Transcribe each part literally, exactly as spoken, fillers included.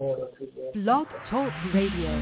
Blog Talk Radio.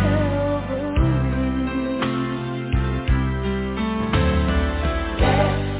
Yeah.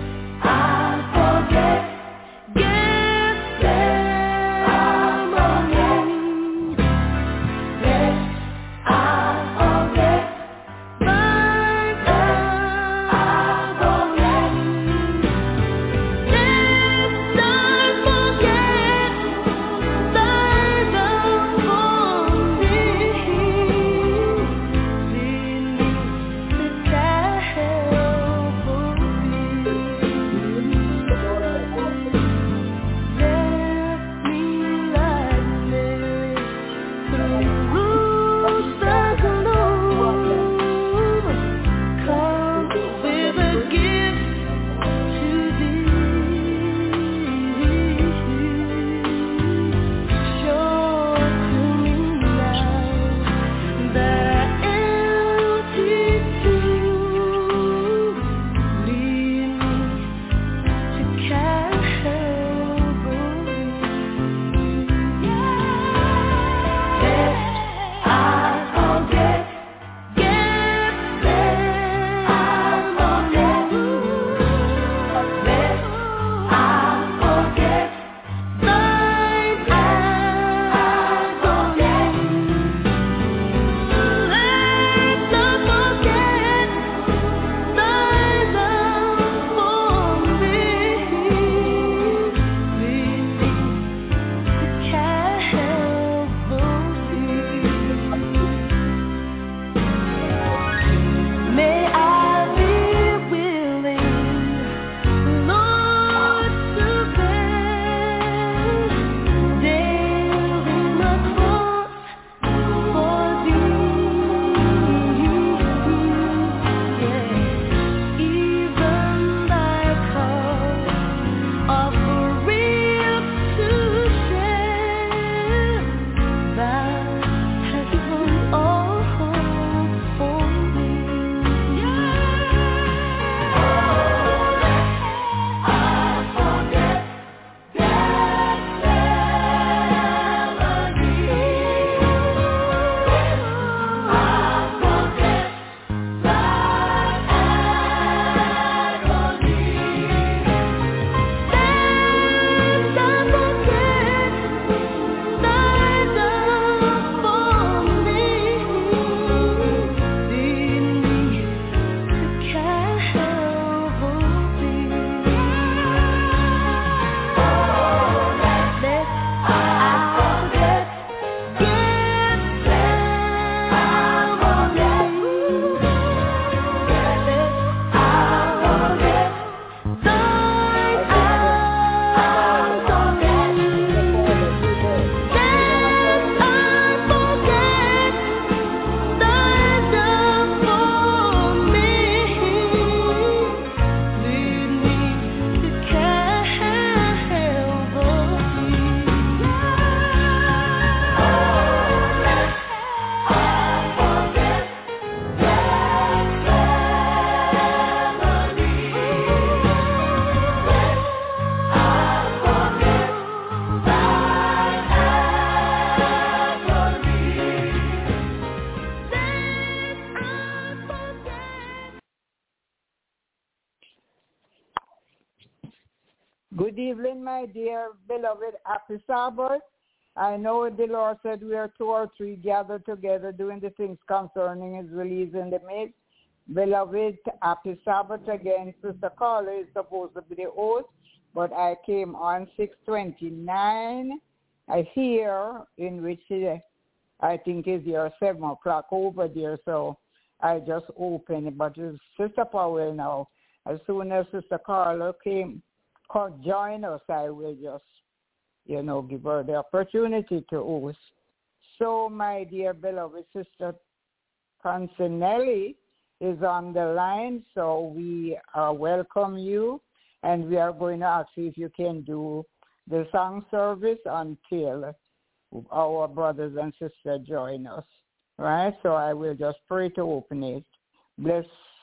Good evening, my dear beloved. Happy Sabbath. I know the Lord said we are two or three gathered together doing the things concerning his release in the midst. Beloved, happy Sabbath again. Sister Carla is supposed to be the host, but I came on six twenty-nine I hear in which uh, I think is your seven o'clock over there, so I just opened it. But it's Sister Powell now. As soon as Sister Carla came, join us, I will just, you know, give her the opportunity to host. So, my dear beloved Sister Consinelli is on the line, so we uh, welcome you, and we are going to ask you if you can do the song service until our brothers and sisters join us, right? So I will just pray to open it. Bless,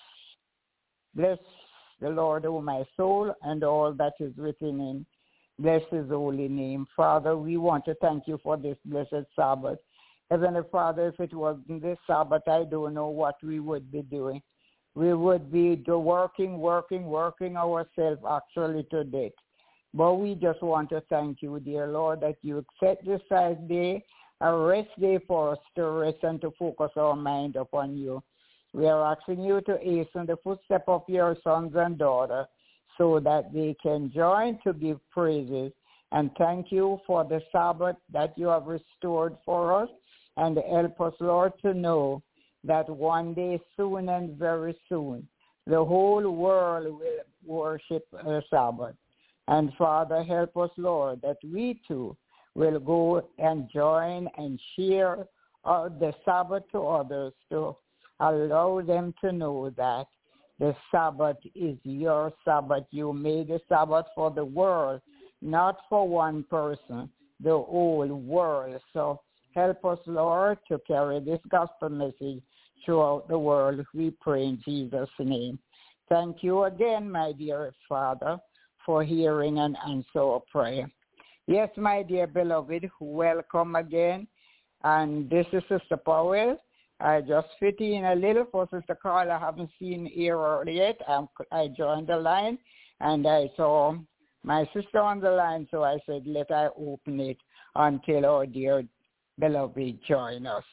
bless the Lord, O my soul, and all that is within him. Bless his holy name. Father, we want to thank you for this blessed Sabbath. Heavenly Father, if it wasn't this Sabbath, I don't know what we would be doing. We would be working, working, working ourselves actually to death. But we just want to thank you, dear Lord, that you accept this Sabbath day, a rest day for us to rest and to focus our mind upon you. We are asking you to hasten the footsteps of your sons and daughters so that they can join to give praises. And thank you for the Sabbath that you have restored for us. And help us, Lord, to know that one day soon and very soon, the whole world will worship the Sabbath. And Father, help us, Lord, that we too will go and join and share uh, the Sabbath to others to allow them to know that the Sabbath is your Sabbath. You made the Sabbath for the world, not for one person, the whole world. So help us, Lord, to carry this gospel message throughout the world. We pray in Jesus' name. Thank you again, my dear Father, for hearing and answer our prayer. Yes, my dear beloved, welcome again. And this is Sister Powell. I just fit in a little for Sister Carla. I haven't seen her yet. I'm, I joined the line, and I saw my sister on the line, so I said, let I open it until our dear beloved join us.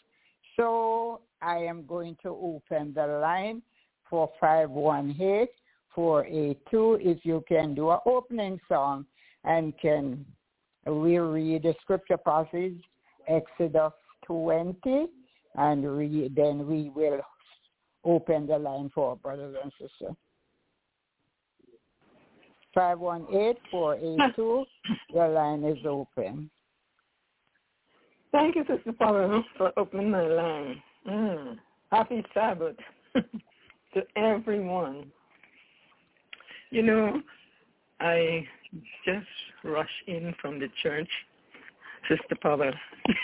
So I am going to open the line for five one eight, four eight two. If you can do an opening song and can we read the scripture passage, Exodus twenty, and we, then we will open the line for our brothers and sisters. five one eight, four eight two, the line is open. Thank you, Sister Paula, for opening the line. Mm. Happy Sabbath to everyone. You know, I just rushed in from the church, Sister Paula.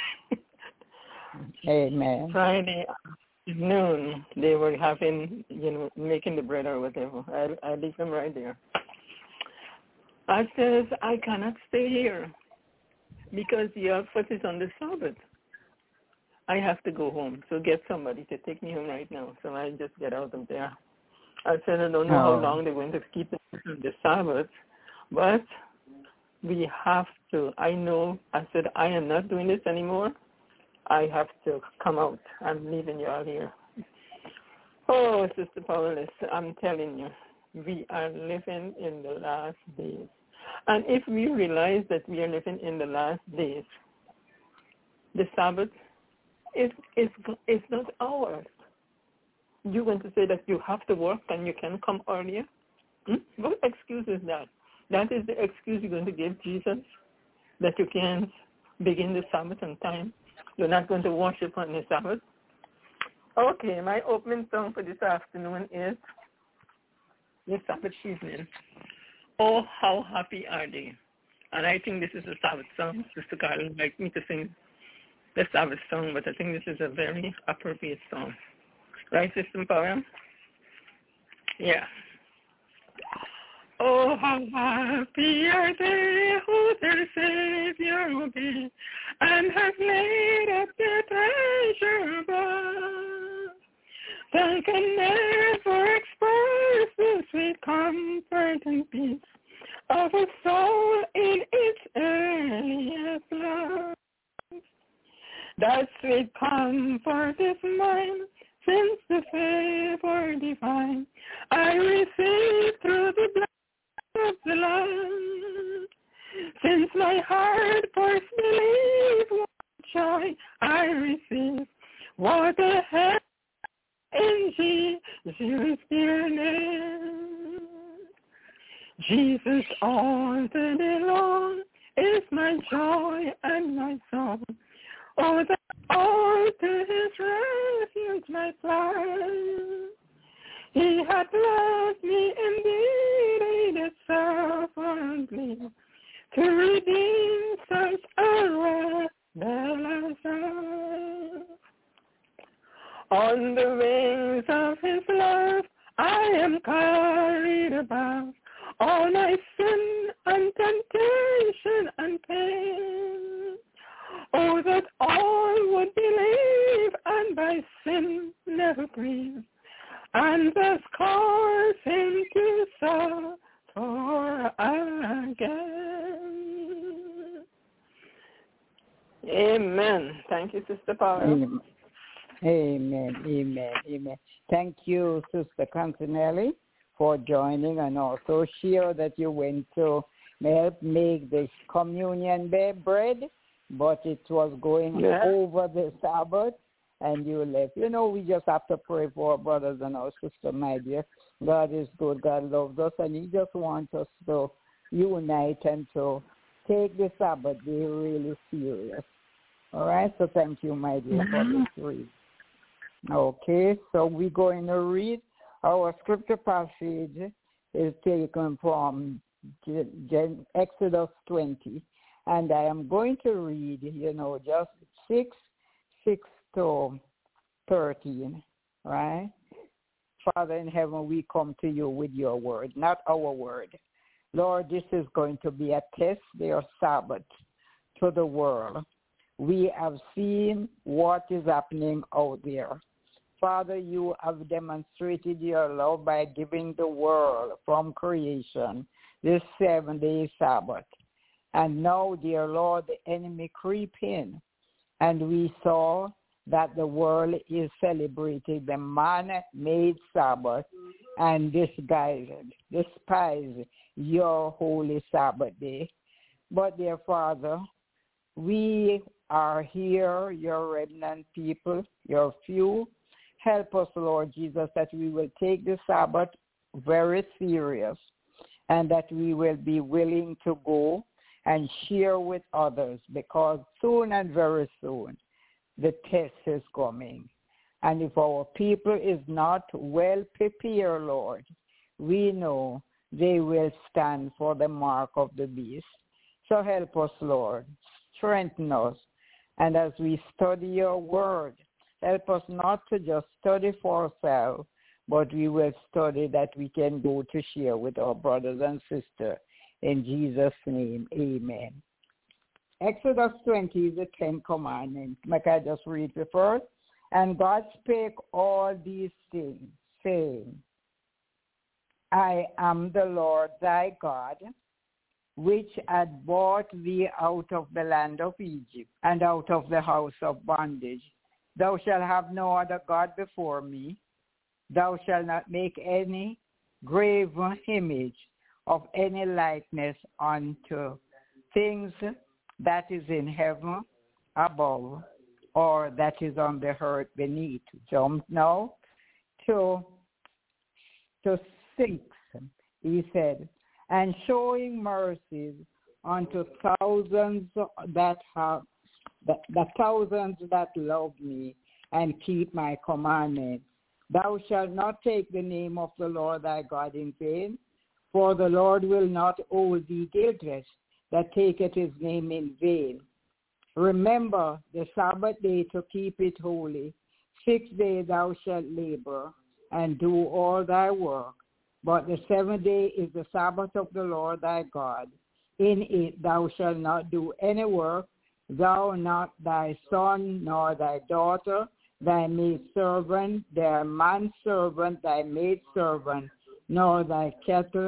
Amen. Friday noon, they were having, you know, making the bread or whatever. I, I leave them right there. I says, I cannot stay here because your foot is on the Sabbath. I have to go home. So get somebody to take me home right now. So I just get out of there. I said, I don't know oh. how long they're going to keep it on the Sabbath, but we have to. I know, I said, I am not doing this anymore. I have to come out. I'm leaving you all here. Oh, Sister Paulus, I'm telling you, we are living in the last days. And if we realize that we are living in the last days, the Sabbath is, is, is not ours. You're going to say that you have to work and you can come earlier? Hmm? What excuse is that? That is the excuse you're going to give Jesus, that you can't begin the Sabbath on time? You're not going to worship on the Sabbath? Okay, my opening song for this afternoon is the Sabbath evening. Oh, how happy are they? And I think this is a Sabbath song. Sister Carla would like me to sing the Sabbath song, but I think this is a very appropriate song. Right, Sister Power? Yeah. Oh, how happy are they who their Savior obey and have laid up their treasure above. They can never express the sweet comfort and peace of a soul in its earliest love. That sweet comfort is mine, since the favor divine I received through the blood of the Lamb. Since my heart first believed, what joy I received, what a help in Jesus' dear name. Jesus all the day long is my joy and my song. Oh, that all to his refuge my flight. He had loved me indeed, he did sufferingly, to redeem such a rebel as I. On the wings of his love, I am carried about all my sin and temptation and pain. Oh, that all would believe and by sin never grieve, and thus cause him to suffer again. Amen. Thank you, Sister Paula. Amen. Amen. Amen. Amen. Thank you, Sister Cantinelli, for joining, and also share that you went to help make this communion bread, but it was going yeah. over the Sabbath, and you left. You know, we just have to pray for our brothers and our sisters, my dear. God is good. God loves us, and he just wants us to unite and to take the Sabbath day really serious. All right? So thank you, my dear, mm-hmm. for this read. Okay, so we're going to read. Our scripture passage is taken from Exodus twenty. And I am going to read, you know, just six, six to thirteen, right? Father in heaven, we come to you with your word, not our word. Lord, this is going to be a test, their Sabbath, to the world. We have seen what is happening out there. Father, you have demonstrated your love by giving the world from creation this seven-day Sabbath. And now, dear Lord, the enemy creep in, and we saw that the world is celebrating the man-made Sabbath and disguised, despise your holy Sabbath day. But, dear Father, we are here, your remnant people, your few. Help us, Lord Jesus, that we will take the Sabbath very serious, and that we will be willing to go and share with others, because soon and very soon the test is coming. And if our people is not well prepared, Lord, we know they will stand for the mark of the beast. So help us, Lord. Strengthen us. And as we study your word, help us not to just study for ourselves, but we will study that we can go to share with our brothers and sisters. In Jesus' name, amen. Exodus twenty is the Ten Commandments. May I just read the first? And God spake all these things, saying, I am the Lord thy God, which had brought thee out of the land of Egypt, and out of the house of bondage. Thou shalt have no other God before me. Thou shalt not make any graven image of any likeness unto things that is in heaven above, or that is on the earth beneath. Jump now to, to six, he said, and showing mercies unto thousands that have, the, the thousands that love me and keep my commandments. Thou shalt not take the name of the Lord thy God in vain, for the Lord will not hold thee guiltless that taketh his name in vain. Remember the Sabbath day to keep it holy. Six days thou shalt labor and do all thy work. But the seventh day is the Sabbath of the Lord thy God. In it thou shalt not do any work, thou, not thy son, nor thy daughter, thy maidservant, thy manservant, thy maidservant, nor thy cattle,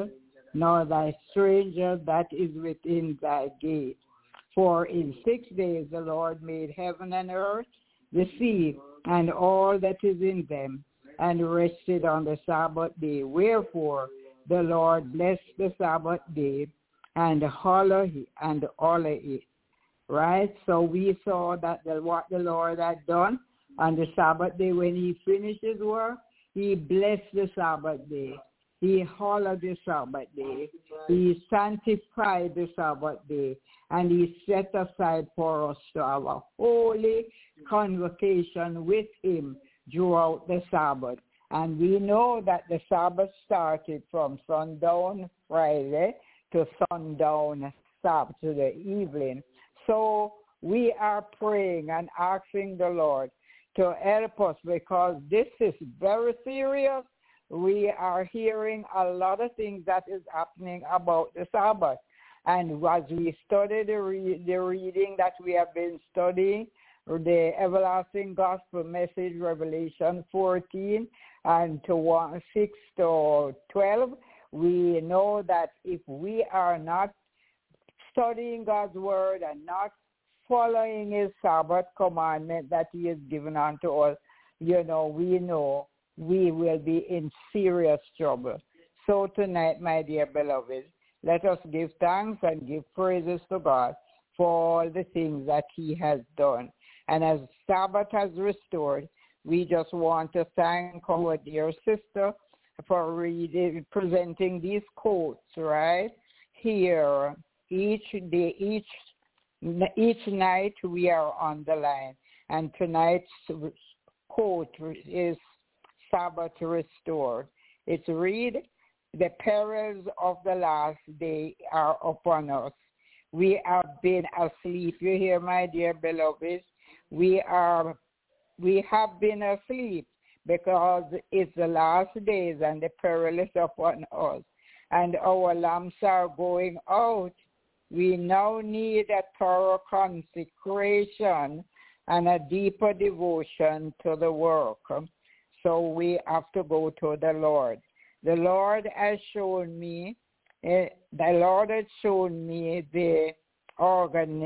nor thy stranger that is within thy gate. For in six days the Lord made heaven and earth, the sea, and all that is in them, and rested on the Sabbath day. Wherefore the Lord blessed the Sabbath day and honor and honor it. Right? So we saw that the, what the Lord had done on the Sabbath day when he finished his work, he blessed the Sabbath day. He honored the Sabbath day. He sanctified the Sabbath day. And he set aside for us to have a holy convocation with him throughout the Sabbath. And we know that the Sabbath started from sundown Friday to sundown Saturday evening. So we are praying and asking the Lord to help us because this is very serious. We are hearing a lot of things that is happening about the Sabbath. And as we study the, re- the reading that we have been studying, the Everlasting Gospel Message, Revelation fourteen, and to one, six to twelve, we know that if we are not studying God's Word and not following his Sabbath commandment that he has given unto us, you know, we know we will be in serious trouble. So tonight, my dear beloved, let us give thanks and give praises to God for all the things that he has done. And as Sabbath has restored, we just want to thank our dear sister for reading, presenting these quotes, right? Here, each day, each each night we are on the line. And tonight's quote is Sabbath restored. It's read, the perils of the last day are upon us. We have been asleep. You hear, my dear beloved? We are, we have been asleep because it's the last days and the peril is upon us. And our lamps are going out. We now need a thorough consecration and a deeper devotion to the work. So we have to go to the Lord. The Lord has shown me, uh, the Lord has shown me the organ,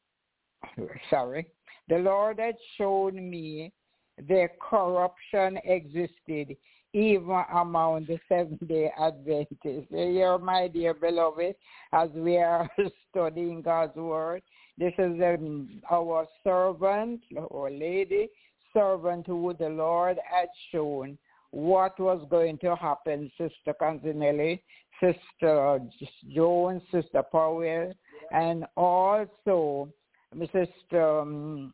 sorry, the Lord has shown me the corruption existed even among the Seventh-day Adventists. Here, my dear beloved, as we are studying God's Word, this is um, our servant, our lady, servant who the Lord had shown what was going to happen, Sister Canzinelli, Sister Jones, Sister Powell, and also Sister um,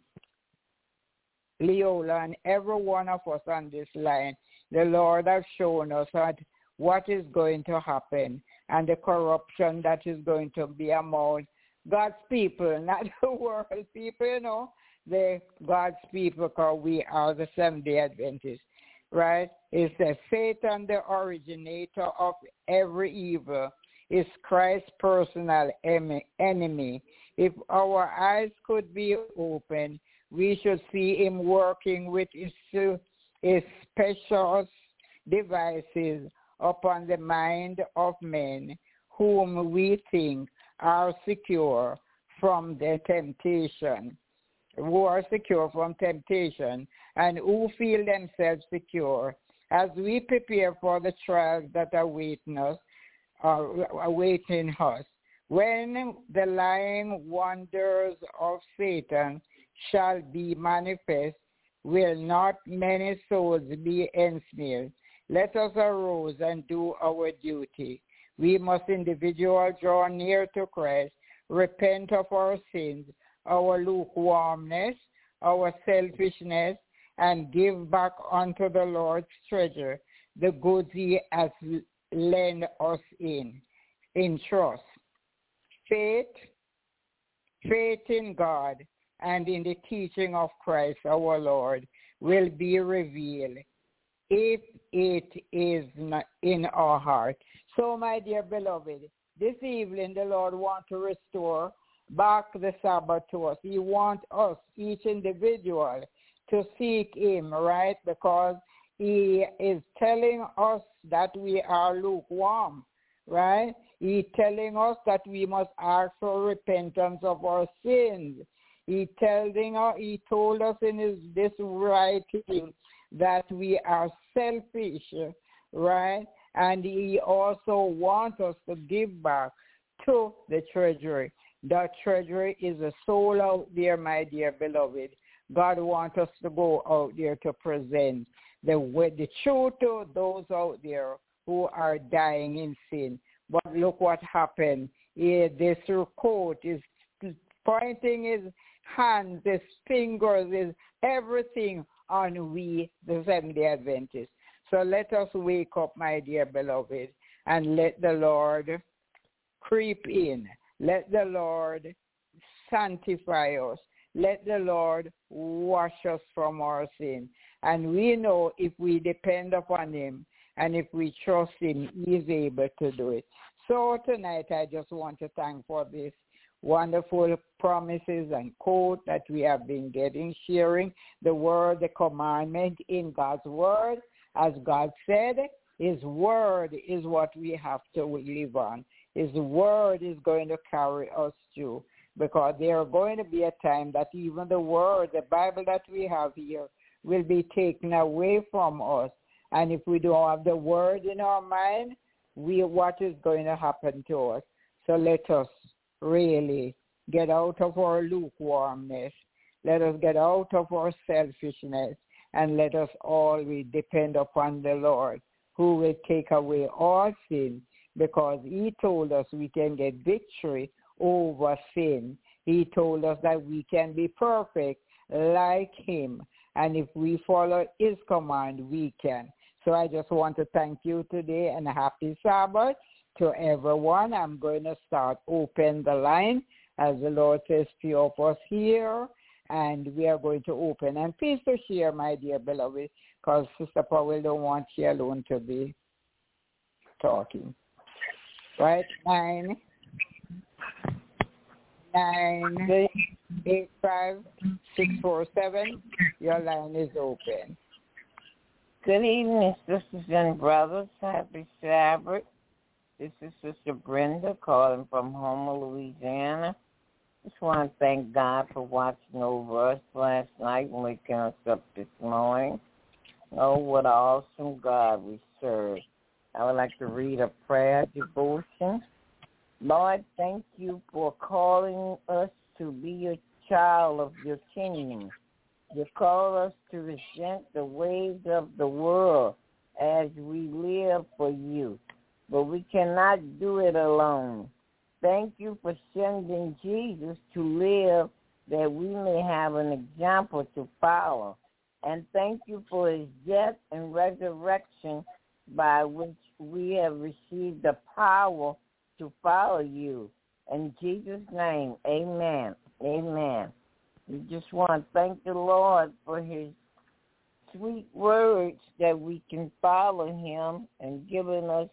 Leola, and every one of us on this line. The Lord has shown us that what is going to happen and the corruption that is going to be among God's people, not the world people, you know, the God's people, because we are the Seventh-day Adventists, right? It says Satan, the originator of every evil, is Christ's personal enemy. If our eyes could be open, we should see him working with his, his special devices upon the mind of men whom we think are secure from the temptation, who are secure from temptation, and who feel themselves secure as we prepare for the trials that are awaiting us, are awaiting us. When the lying wonders of Satan shall be manifest, will not many souls be ensnared? Let us arise and do our duty. We must individually draw near to Christ, repent of our sins, our lukewarmness, our selfishness, and give back unto the Lord's treasure the goods he has lent us in, in trust. Faith, faith in God and in the teaching of Christ our Lord will be revealed if it is not in our heart. So, my dear beloved, this evening the Lord wants to restore back the Sabbath to us. He wants us, each individual, to seek him, right? Because he is telling us that we are lukewarm. right? He's telling us that we must ask for repentance of our sins. He telling us, he told us in his this writing that we are selfish, right? And he also wants us to give back to the treasury. The treasury is a soul out there, my dear beloved. God wants us to go out there to present the the truth to those out there who are dying in sin. But look what happened. Here, this coat is pointing his hands, his fingers, his everything on we, the Seventh-day Adventists. So let us wake up, my dear beloved, and let the Lord creep in. Let the Lord sanctify us. Let the Lord wash us from our sin. And we know if we depend upon him and if we trust him, he is able to do it. So tonight I just want to thank for this wonderful promises and quote that we have been getting, sharing the word, the commandment in God's word. As God said, his word is what we have to live on. His word is going to carry us through, because there are going to be a time that even the word, the Bible that we have here, will be taken away from us. And if we don't have the word in our mind, we what is going to happen to us? So let us really get out of our lukewarmness. Let us get out of our selfishness, and let us always depend upon the Lord, who will take away all sin, because he told us we can get victory over sin. He told us that we can be perfect like him, and if we follow his command, we can. So I just want to thank you today, and a happy Sabbath to everyone. I'm going to start open the line, as the Lord says, few of us here, and we are going to open. And please to share, my dear beloved, because Sister Powell don't want you alone to be talking. Right? Nine, nine, eight, five, six, four, seven. Your line is open. Good evening, sisters and brothers. Happy Sabbath. This is Sister Brenda calling from Houma, Louisiana. Just want to thank God for watching over us last night and waking us up this morning. Oh, what an awesome God we serve. I would like to read a prayer devotion. Lord, thank you for calling us to be a child of your kingdom. You call us to resent the ways of the world as we live for you. But we cannot do it alone. Thank you for sending Jesus to live that we may have an example to follow. And thank you for his death and resurrection, by which we have received the power to follow you. In Jesus' name, amen. Amen. We just want to thank the Lord for his sweet words that we can follow him, and giving us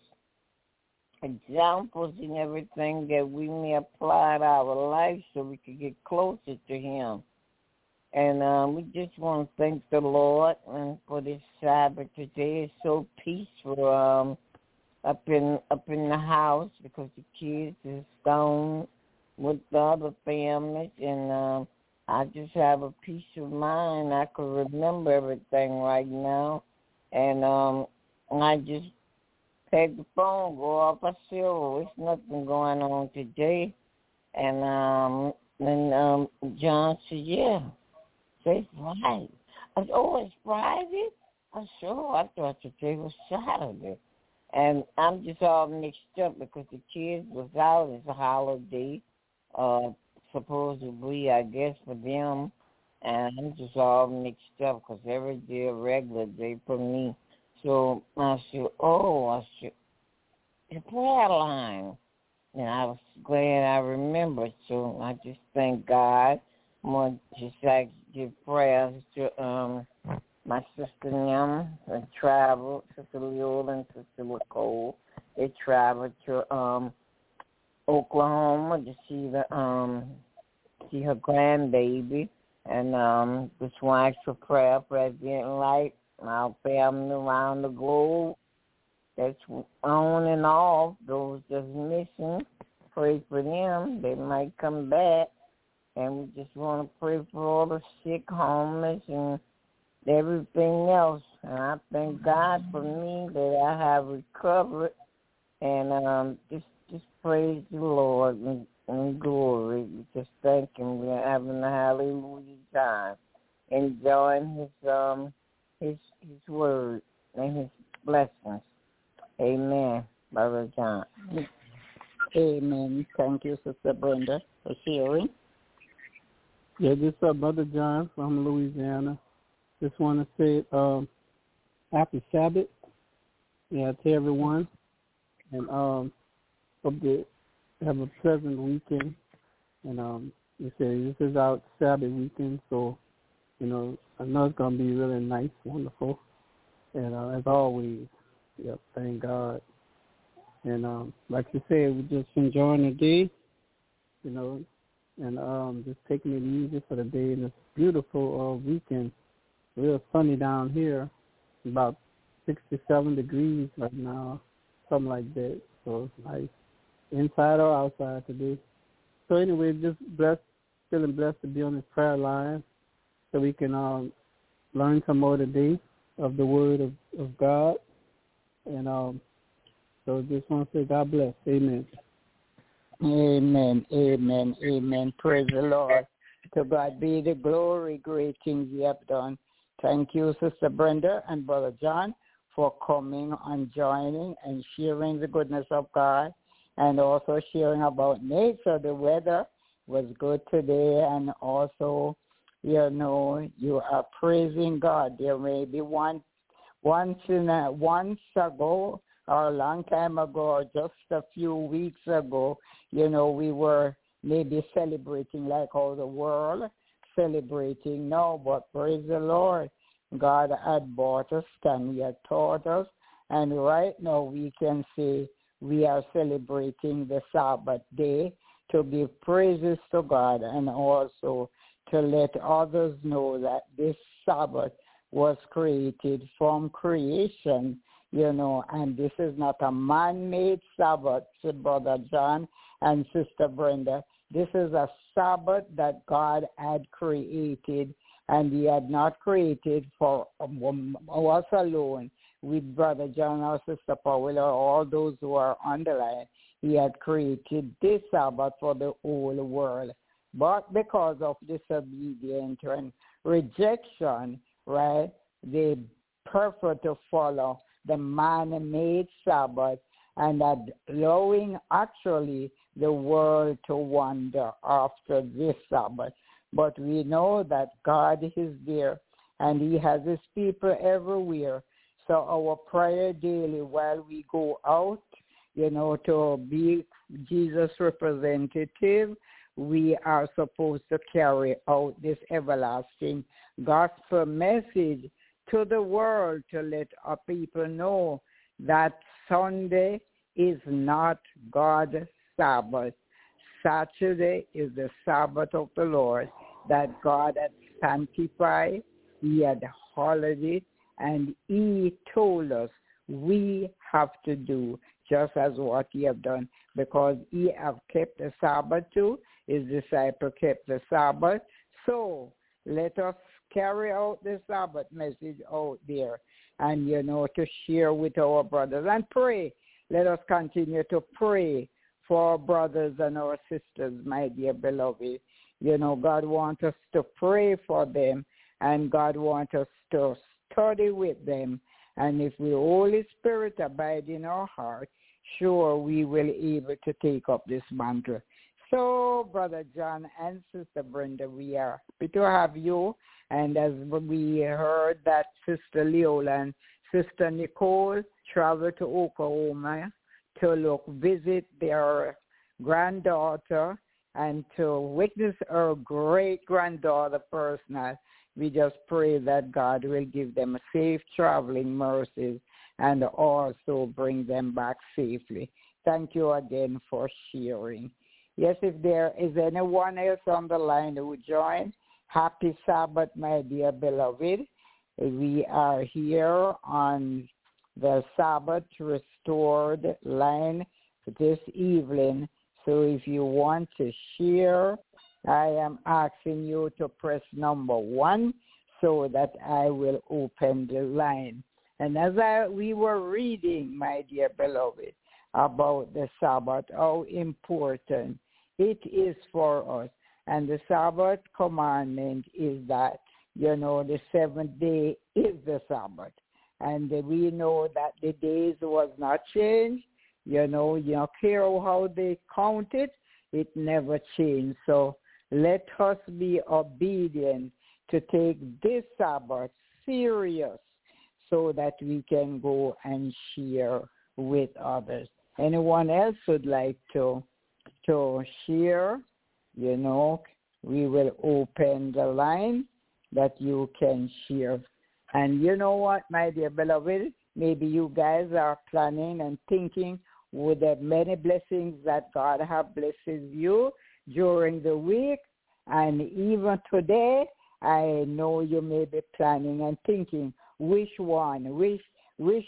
examples and everything that we may apply to our life so we can get closer to him. And um, we just want to thank the Lord and for this Sabbath today. It's so peaceful um, up in up in the house, because the kids is gone with the other families, and um, I just have a peace of mind. I can remember everything right now, and um, I just had the phone go off. I said, "Oh, it's nothing going on today," and um, and um, John said, "Yeah." It's Friday. I said, "Oh, it's Friday?" I said, "Oh, I thought today was Saturday." And I'm just all mixed up because the kids was out. It's a holiday, uh, supposedly, I guess, for them. And I'm just all mixed up because every day a regular day for me. So I said, "Oh," I said, "the prayer line." And I was glad I remembered. So I just thank God. I'm going to just like give prayers to um, my sister Nim, that traveled, Sister Leola and Sister Nicole. They traveled to um, Oklahoma to see the um, see her grandbaby. And um, just want for prayer, President Light, our family around the globe. that's on and off, those that's missing, pray for them. They might come back. And we just want to pray for all the sick, homeless, and everything else. And I thank God for me that I have recovered. And um, just just praise the Lord and, and glory. We just thank Him. We're having a hallelujah time, enjoying His um His His word and His blessings. Amen, Brother John. Amen. Thank you, Sister Brenda, for sharing. Yeah, this is uh, Brother John from Louisiana. Just want to say um, happy Sabbath, yeah, to everyone, and um, hope to have a pleasant weekend. And um, you say this is our Sabbath weekend, so you know I know it's gonna be really nice, wonderful, and uh, as always, yep, thank God. And um, like you said, we're just enjoying the day, you know. And um, just taking it easy for the day. And it's beautiful uh, weekend. Real sunny down here. About sixty-seven degrees right now, something like that. So it's nice, inside or outside today. So anyway, just blessed, feeling blessed to be on this prayer line, so we can um, learn some more today of the Word of, of God. And um, so just want to say God bless. Amen. Amen, amen, amen. Praise the Lord. To God be the glory, great things you have done. Thank you, Sister Brenda and Brother John, for coming and joining and sharing the goodness of God, and also sharing about nature. The weather was good today, and also, you know, you are praising God. There may be one, once in a, once ago, or a long time ago, or just a few weeks ago, you know, we were maybe celebrating like all the world celebrating now, but praise the Lord. God had brought us and He had taught us, and right now we can say we are celebrating the Sabbath day to give praises to God, and also to let others know that this Sabbath was created from creation. You know, and this is not a man-made Sabbath, Brother John and Sister Brenda. This is a Sabbath that God had created, and He had not created for us alone, with Brother John or Sister Paula or all those who are on the line. He had created this Sabbath for the whole world. But because of disobedience and rejection, right, they prefer to follow the man-made Sabbath, and allowing actually the world to wander after this Sabbath. But we know that God is there, and He has His people everywhere. So our prayer daily while we go out, you know, to be Jesus' representative, we are supposed to carry out this everlasting gospel message to the world, to let our people know that Sunday is not God's Sabbath. Saturday is the Sabbath of the Lord that God had sanctified. He had hollowed it, and He told us we have to do just as what He have done, because He have kept the Sabbath too. His disciple kept the Sabbath. So let us carry out the Sabbath message out there, and, you know, to share with our brothers and pray. Let us continue to pray for our brothers and our sisters, my dear beloved. You know, God wants us to pray for them, and God wants us to study with them. And if the Holy Spirit abide in our heart, sure we will be able to take up this mantle. So, Brother John and Sister Brenda, we are happy to have you. And as we heard that Sister Leola and Sister Nicole traveled to Oklahoma to look, visit their granddaughter and to witness her great-granddaughter personal, we just pray that God will give them safe traveling mercies and also bring them back safely. Thank you again for sharing. Yes, if there is anyone else on the line who join, happy Sabbath, my dear beloved. We are here on the Sabbath Restored line this evening. So if you want to share, I am asking you to press number one so that I will open the line. And as I, we were reading, my dear beloved, about the Sabbath, how important it is for us. And the Sabbath commandment is that, you know, the seventh day is the Sabbath. And we know that the days was not changed. You know, you don't care how they count it, it never changed. So let us be obedient to take this Sabbath serious so that we can go and share with others. Anyone else would like to to share? You know, we will open the line that you can share. And you know what, my dear beloved, maybe you guys are planning and thinking with the many blessings that God have blessed you during the week. And even today, I know you may be planning and thinking which one, which, which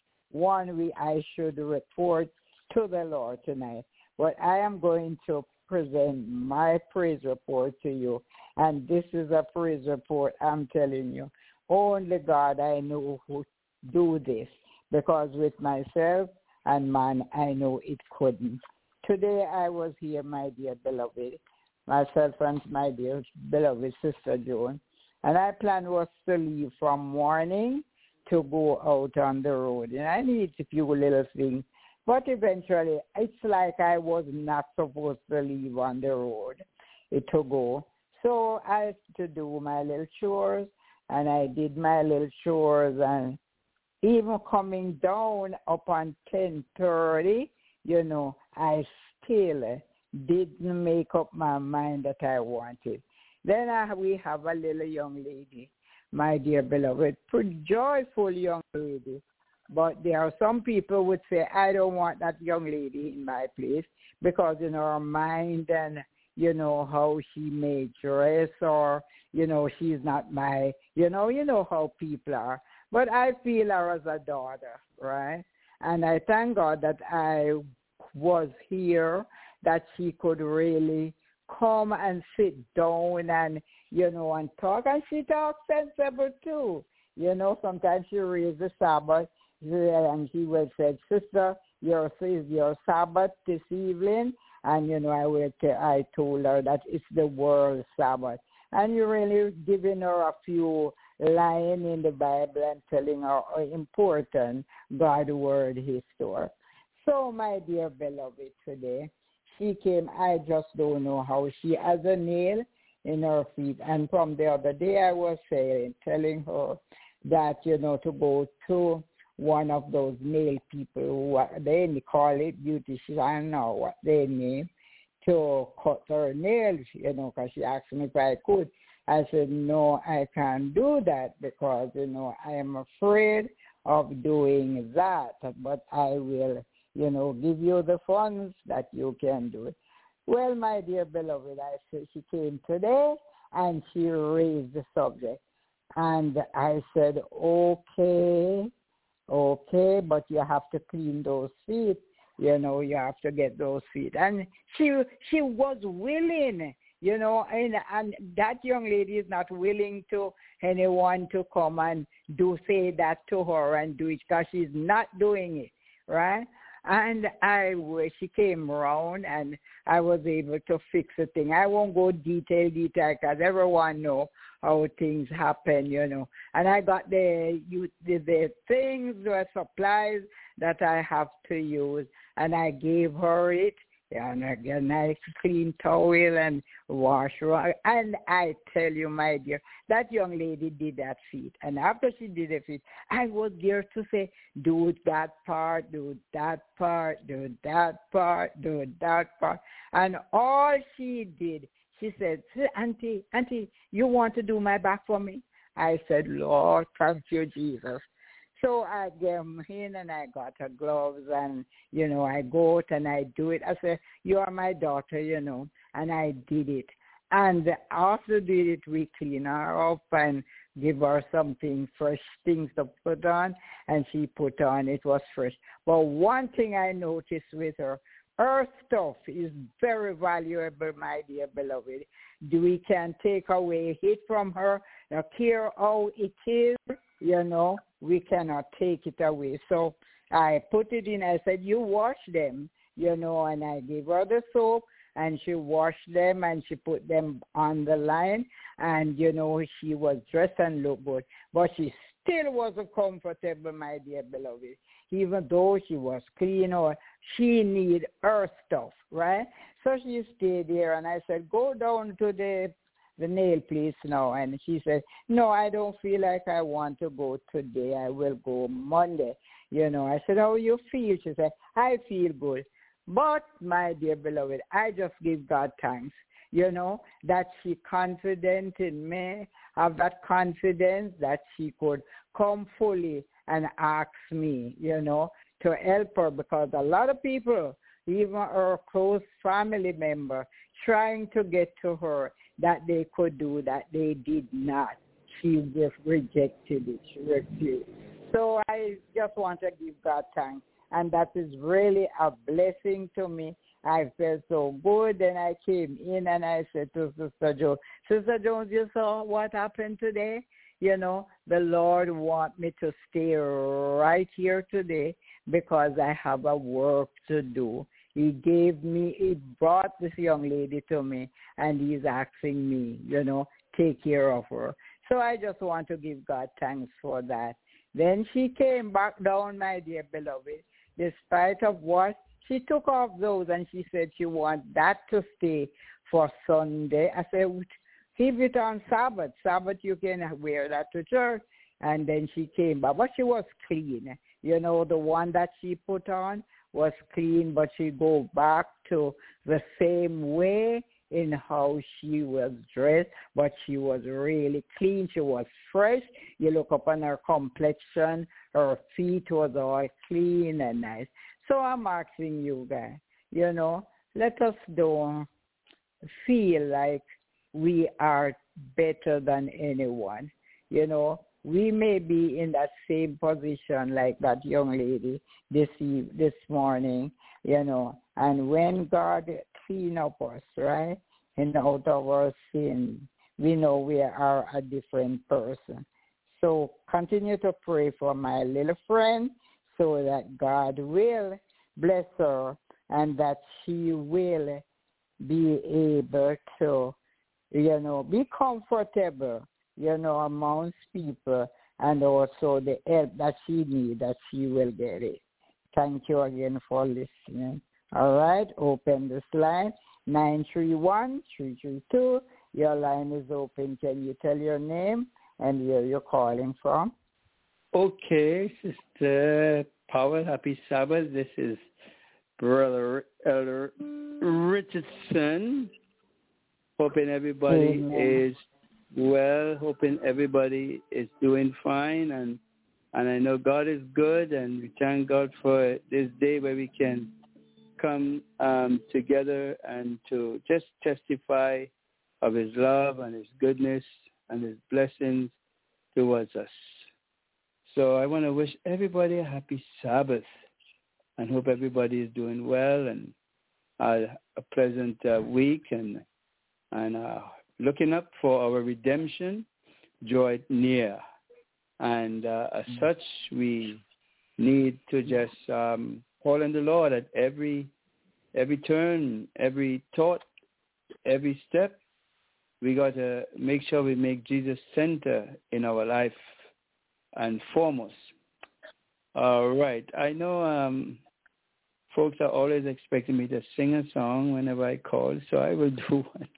one we I should report to the Lord tonight. But I am going to present my praise report to you. And this is a praise report, I'm telling you. Only God I know who do this, because with myself and man, I know it couldn't. Today I was here, my dear beloved, myself and my dear beloved Sister Joan, and our plan was to leave from morning to go out on the road. And I need a few little things, but eventually it's like I was not supposed to leave on the road to go. So I had to do my little chores, and I did my little chores, and even coming down upon ten thirty, you know, I still didn't make up my mind that I wanted. Then I, we have a little young lady, my dear beloved, pretty joyful young lady. But there are some people would say, I don't want that young lady in my place because in her mind and, you know, how she may dress, or, you know, she's not my, you know, you know how people are. But I feel her as a daughter, right? And I thank God that I was here, that she could really come and sit down and, you know, and talk. And she talks sensible too. You know, sometimes she reads the Sabbath, and she will say, Sister, your, your Sabbath this evening. And, you know, I will t- I told her that it's the world Sabbath. And you're really giving her a few lines in the Bible and telling her how important God's word is to her. So, my dear beloved, today, she came, I just don't know how she has a nail in her feet. And from the other day I was saying, telling her that, you know, to go to one of those nail people, who they call it beautician or what they name, to cut her nails, you know, because she asked me if I could. I said, no, I can't do that because, you know, I am afraid of doing that, but I will, you know, give you the funds that you can do it. Well, my dear beloved, I said she came today and she raised the subject. And I said, okay, okay, but you have to clean those feet. You know, you have to get those feet. And she she was willing, you know, and, and that young lady is not willing to anyone to come and do say that to her and do it because she's not doing it, right? And I, she came around and I was able to fix the thing. I won't go detail, detail, because everyone know how things happen, you know. And I got the, the, the things, the supplies that I have to use, and I gave her it. And a nice clean towel and wash her. And I tell you, my dear, that young lady did that feet. And after she did the feet, I was there to say, do that part, do that part, do that part, do that part. And all she did, she said, Auntie, Auntie, you want to do my back for me? I said, Lord, thank you, Jesus. So I gave him in and I got her gloves and, you know, I go out and I do it. I said, you are my daughter, you know, and I did it. And after did it, we clean her up and give her something, fresh things to put on, and she put on, it was fresh. But one thing I noticed with her, her stuff is very valuable, my dear beloved. We can take away it from her. Now, care how it is, you know, we cannot take it away. So I put it in, I said, you wash them, you know, and I gave her the soap, and she washed them, and she put them on the line, and, you know, she was dressed and looked good. But she still wasn't comfortable, my dear beloved. Even though she was clean, or she need her stuff, right? So she stayed there, and I said, go down to the the nail place now. And she said, no, I don't feel like I want to go today. I will go Monday. You know, I said, how you feel? She said, I feel good. But, my dear beloved, I just give God thanks, you know, that she confident in me, have that confidence that she could come fully and ask me, you know, to help her, because a lot of people, even her close family member, trying to get to her that they could do that, they did not. She just rejected it. She refused. So I just want to give God thanks, and that is really a blessing to me. I felt so good, and I came in and I said to Sister Jones, Sister Jones, you saw what happened today? You know, the Lord want me to stay right here today because I have a work to do. He gave me, he brought this young lady to me, and he's asking me, you know, take care of her. So I just want to give God thanks for that. Then she came back down, my dear beloved, despite of what, she took off those, and she said she wants that to stay for Sunday. I said, keep it on Sabbath. Sabbath, you can wear that to church. And then she came back. But she was clean. You know, the one that she put on was clean, but she go back to the same way in how she was dressed, but she was really clean. She was fresh. You look upon her complexion, her feet was all clean and nice. So I'm asking you guys, you know, let us don't feel like we are better than anyone. You know, we may be in that same position like that young lady this eve- this morning, you know, and when God clean up us, right, and out of our sin, we know we are a different person. So continue to pray for my little friend so that God will bless her and that she will be able to, you know, be comfortable, you know, amongst people, and also the help that she needs, that she will get it. Thank you again for listening. All right, open this line, nine three one, three three two. Your line is open. Can you tell your name and where you're calling from? Okay, Sister Powell, happy Sabbath. This is Brother Elder Richardson. Hoping everybody Amen. is well, hoping everybody is doing fine, and and I know God is good, and we thank God for this day where we can come um, together and to just testify of his love and his goodness and his blessings towards us. So I want to wish everybody a happy Sabbath and hope everybody is doing well and uh, a pleasant uh, week and and uh, looking up for our redemption, joy near. And uh, as such, we need to just um, call on the Lord at every every turn, every thought, every step. We got to make sure we make Jesus center in our life and foremost. All right. I know um, folks are always expecting me to sing a song whenever I call, so I will do one.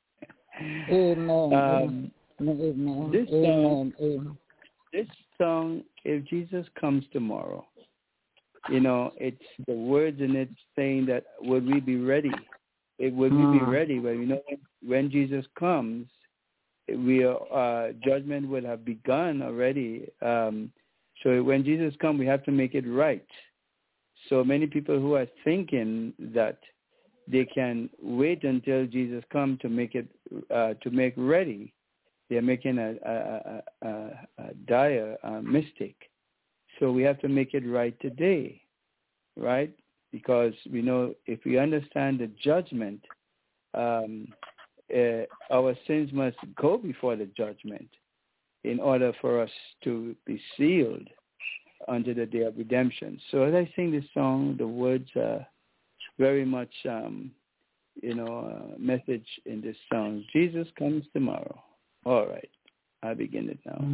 Amen. Um, Amen. This Amen. song, Amen. this song, If Jesus Comes Tomorrow, you know, it's the words in it saying that would we be ready? It would mm. we be ready? Well, you know, when Jesus comes, we are, uh, judgment will have begun already. Um, so when Jesus comes, we have to make it right. So many people who are thinking that they can wait until Jesus comes to make it uh, to make ready, they're making a, a, a, a, a dire uh, mistake. So we have to make it right today, right? Because we know if we understand the judgment, um, uh, our sins must go before the judgment in order for us to be sealed unto the day of redemption. So as I sing this song, the words are very much, um, you know, a message in this song. Jesus comes tomorrow. All right, I begin it now.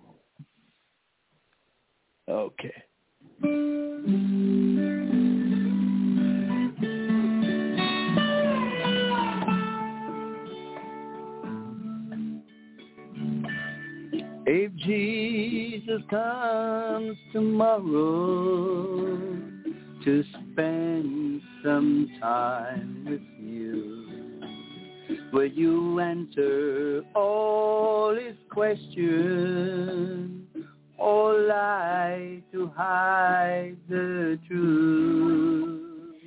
Okay. If Jesus comes tomorrow to spend some time with you, will you answer all his questions or lie to hide the truth?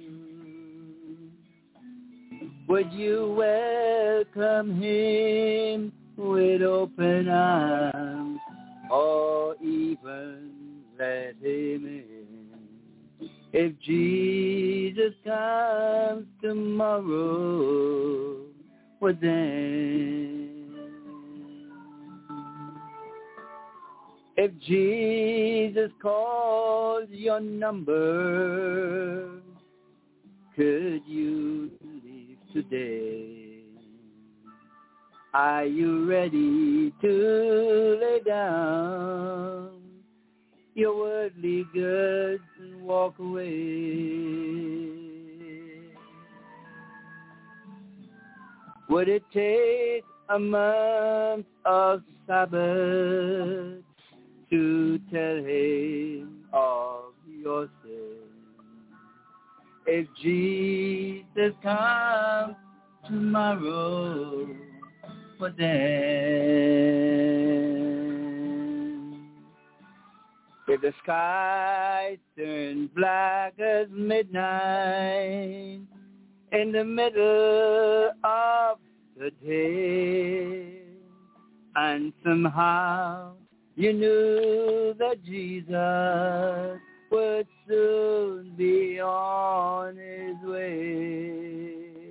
Would you welcome him with open arms, or even let him in? If Jesus comes tomorrow, what then? If Jesus calls your number, could you leave today? Are you ready to lay down your worldly goods and walk away? Would it take a month of Sabbath to tell him of your sins? If Jesus comes tomorrow, what then? If the sky turns black as midnight in the middle of the day, and somehow you knew that Jesus would soon be on his way,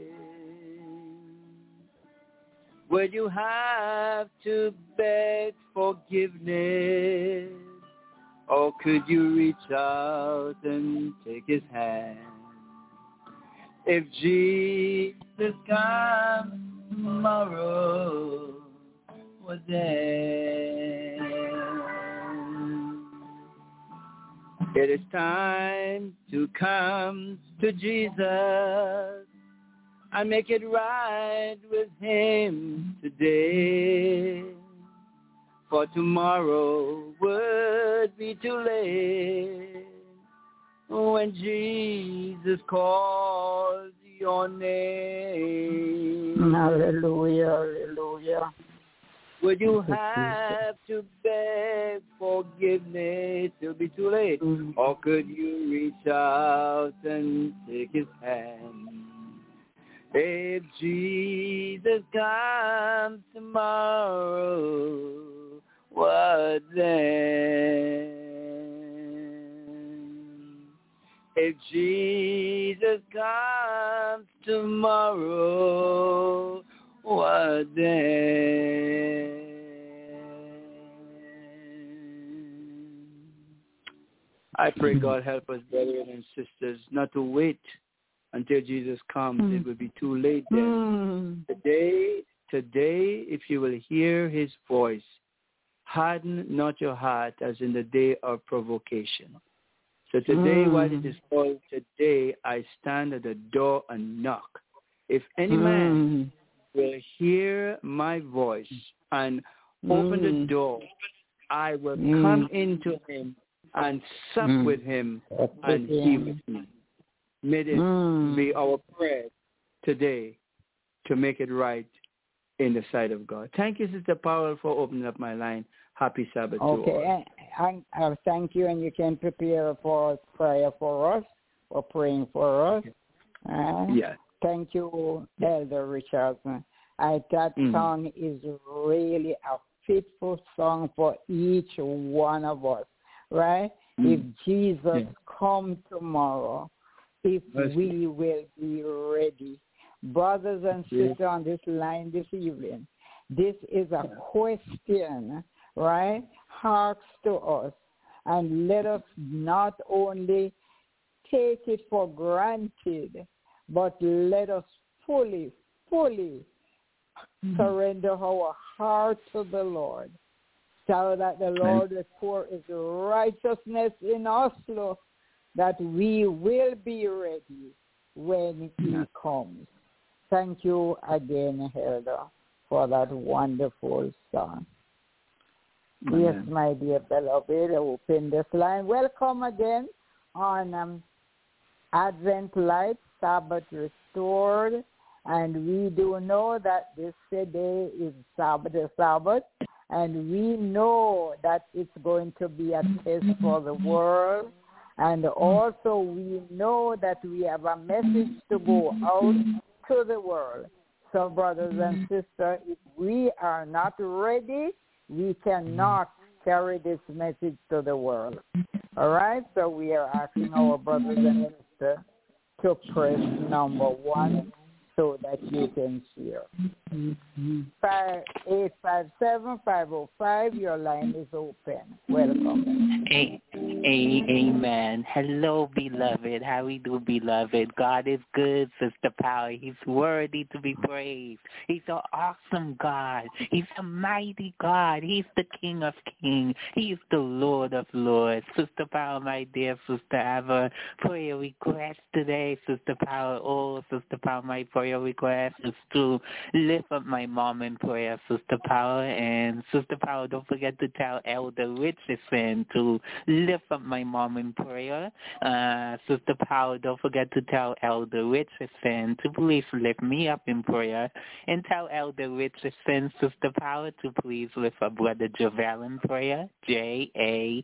would you have to beg forgiveness, or could you reach out and take his hand? If Jesus comes tomorrow, what then? It is time to come to Jesus and make it right with him today, for tomorrow would be too late when Jesus calls your name. Hallelujah, hallelujah. Would you have to beg forgiveness? It'll be too late. Mm. Or could you reach out and take his hand? If Jesus comes tomorrow, what then? If Jesus comes tomorrow, what then? I pray God help us, brethren and sisters, not to wait until Jesus comes. Mm. It will be too late then. Mm. Today, today, if you will hear his voice, harden not your heart as in the day of provocation. So today, mm. while it is called today, I stand at the door and knock. If any mm. man will hear my voice and mm. open the door, I will mm. come into him and sup mm. with him and he with me. May it mm. be our prayer today to make it right in the sight of God. Thank you, Sister Powell, for opening up my line. Happy Sabbath okay. to all. Okay, I, I thank you, and you can prepare for prayer for us, or praying for us. Uh, yes. Thank you, Elder Richardson. And that Mm. song is really a fitful song for each one of us, right? Mm. If Jesus Yeah. come tomorrow, if Yes. we will be ready. Brothers and Yes. sisters on this line this evening, this is a question, right? Harks to us. And let us not only take it for granted, but let us fully, fully mm-hmm. surrender our heart to the Lord, so that the Lord will pour his righteousness in us, Lord, that we will be ready when he yes. comes. Thank you again, Hilda, for that wonderful song. Amen. Yes, my dear beloved, open this line. Welcome again on um, Advent Light, Sabbath Restored. And we do know that this day is Sabbath, Sabbath, and we know that it's going to be a test for the world. And also we know that we have a message to go out to the world. So, brothers and sisters, if we are not ready, we cannot carry this message to the world. All right? So we are asking our brothers and sisters to press number one so that you can share. Five eight five seven five zero five. Your line is open. Welcome. A- a- amen. Hello, beloved. How we do, beloved? God is good, Sister Power. He's worthy to be praised. He's an awesome God. He's a mighty God. He's the King of Kings. He's the Lord of Lords. Sister Power, my dear sister, I have a prayer request today, Sister Power. Oh, Sister Power, my prayer request is to lift up my mom in prayer, Sister Power. And Sister Power, don't forget to tell Elder Richardson to lift up my mom in prayer. Uh, Sister Power, don't forget to tell Elder Richardson to please lift me up in prayer. And tell Elder Richardson, Sister Power, to please lift up Brother Javel in prayer. J A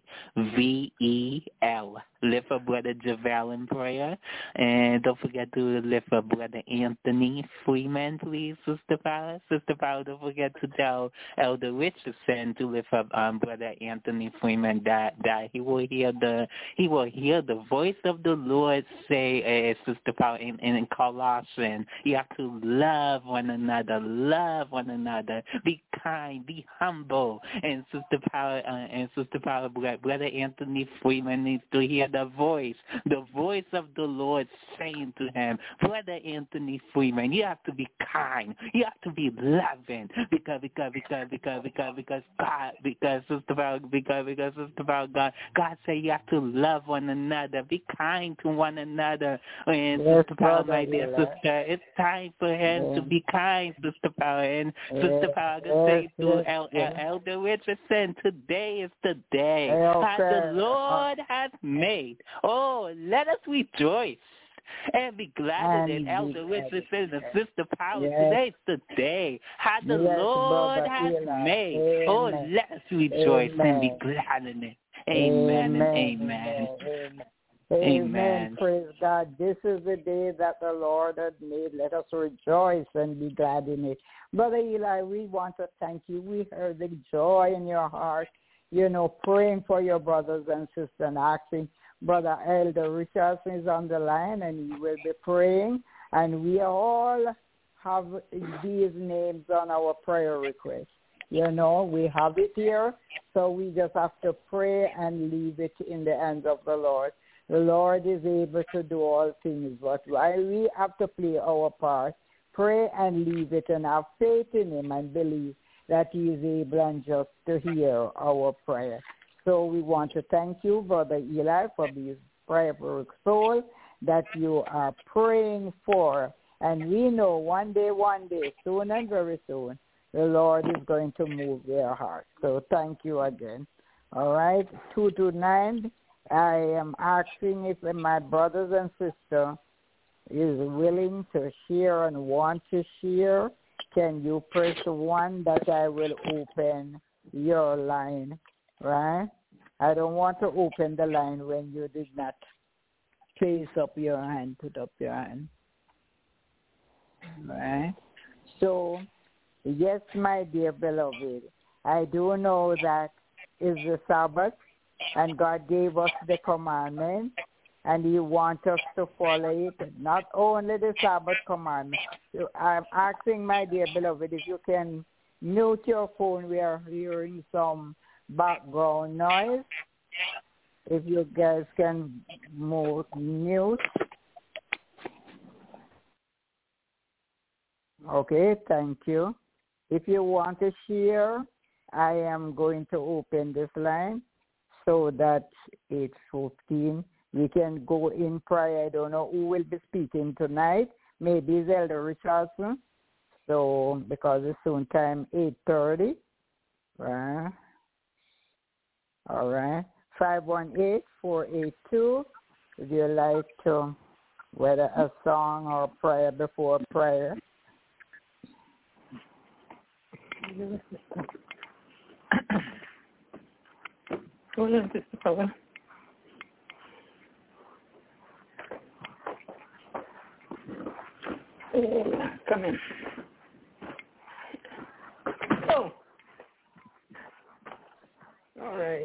V E L. Lift up Brother Javel in prayer. And don't forget to lift up Brother Anthony Freeman, please, Sister Power. Sister Power, don't forget to tell Elder Richardson to lift up um, Brother Anthony Freeman that, that he will hear the he will hear the voice of the Lord say, uh, Sister Power, in, in Colossians, you have to love one another, love one another, be kind, be humble. And Sister Power, uh, and Sister Power, Brother Anthony Freeman needs to hear the voice, the voice of the Lord saying to him, Brother Anthony Freeman, you have to be kind, you have to be loving, because because because because because because God, because Sister Power, because because Sister Power, God, God said you have to love one another, be kind to one another. And yes, Sister Power, my dear sister, it's time for him yes. to be kind, Sister Power. And yes. Sister Power, I can yes. say to yes. El, El, Elder Richardson, today is the day that the Lord has made. Oh, let us rejoice and be glad in it. Elder Richardson and Sister Power, yes. today's the day how the yes, Lord has Eli. made. Amen. Oh, let us rejoice amen. and be glad in it. Amen, amen and amen. Amen. Amen. Amen. Praise God. This is the day that the Lord has made. Let us rejoice and be glad in it. Brother Eli, we want to thank you. We heard the joy in your heart, you know, praying for your brothers and sisters and asking. Brother Elder Richardson is on the line, and he will be praying. And we all have these names on our prayer request. You know, we have it here, so we just have to pray and leave it in the hands of the Lord. The Lord is able to do all things, but while we have to play our part, pray and leave it and have faith in him and believe that he is able and just to hear our prayer. So we want to thank you, Brother Eli, for this prayerful soul that you are praying for. And we know one day, one day, soon and very soon, the Lord is going to move their hearts. So thank you again. All right, two two nine, I am asking if my brothers and sisters is willing to share and want to share. Can you press one that I will open your line? Right? I don't want to open the line when you did not place up your hand, put up your hand. Right? So Yes, my dear beloved. I do know that is the Sabbath, and God gave us the commandment, and He wants us to follow it, not only the Sabbath commandment. So I'm asking, my dear beloved, if you can mute your phone. We are hearing some background noise. If you guys can mute. mute. Okay, thank you. If you want to share, I am going to open this line so that eight fifteen we can go in prayer. I don't know who will be speaking tonight. Maybe it's Elder Richardson. So because it's soon time eight thirty. Right. All right. five one eight, four eight two. If you like to, whether a song or prayer before prayer. Hold on, Sister Paula. Come in. Oh. All right.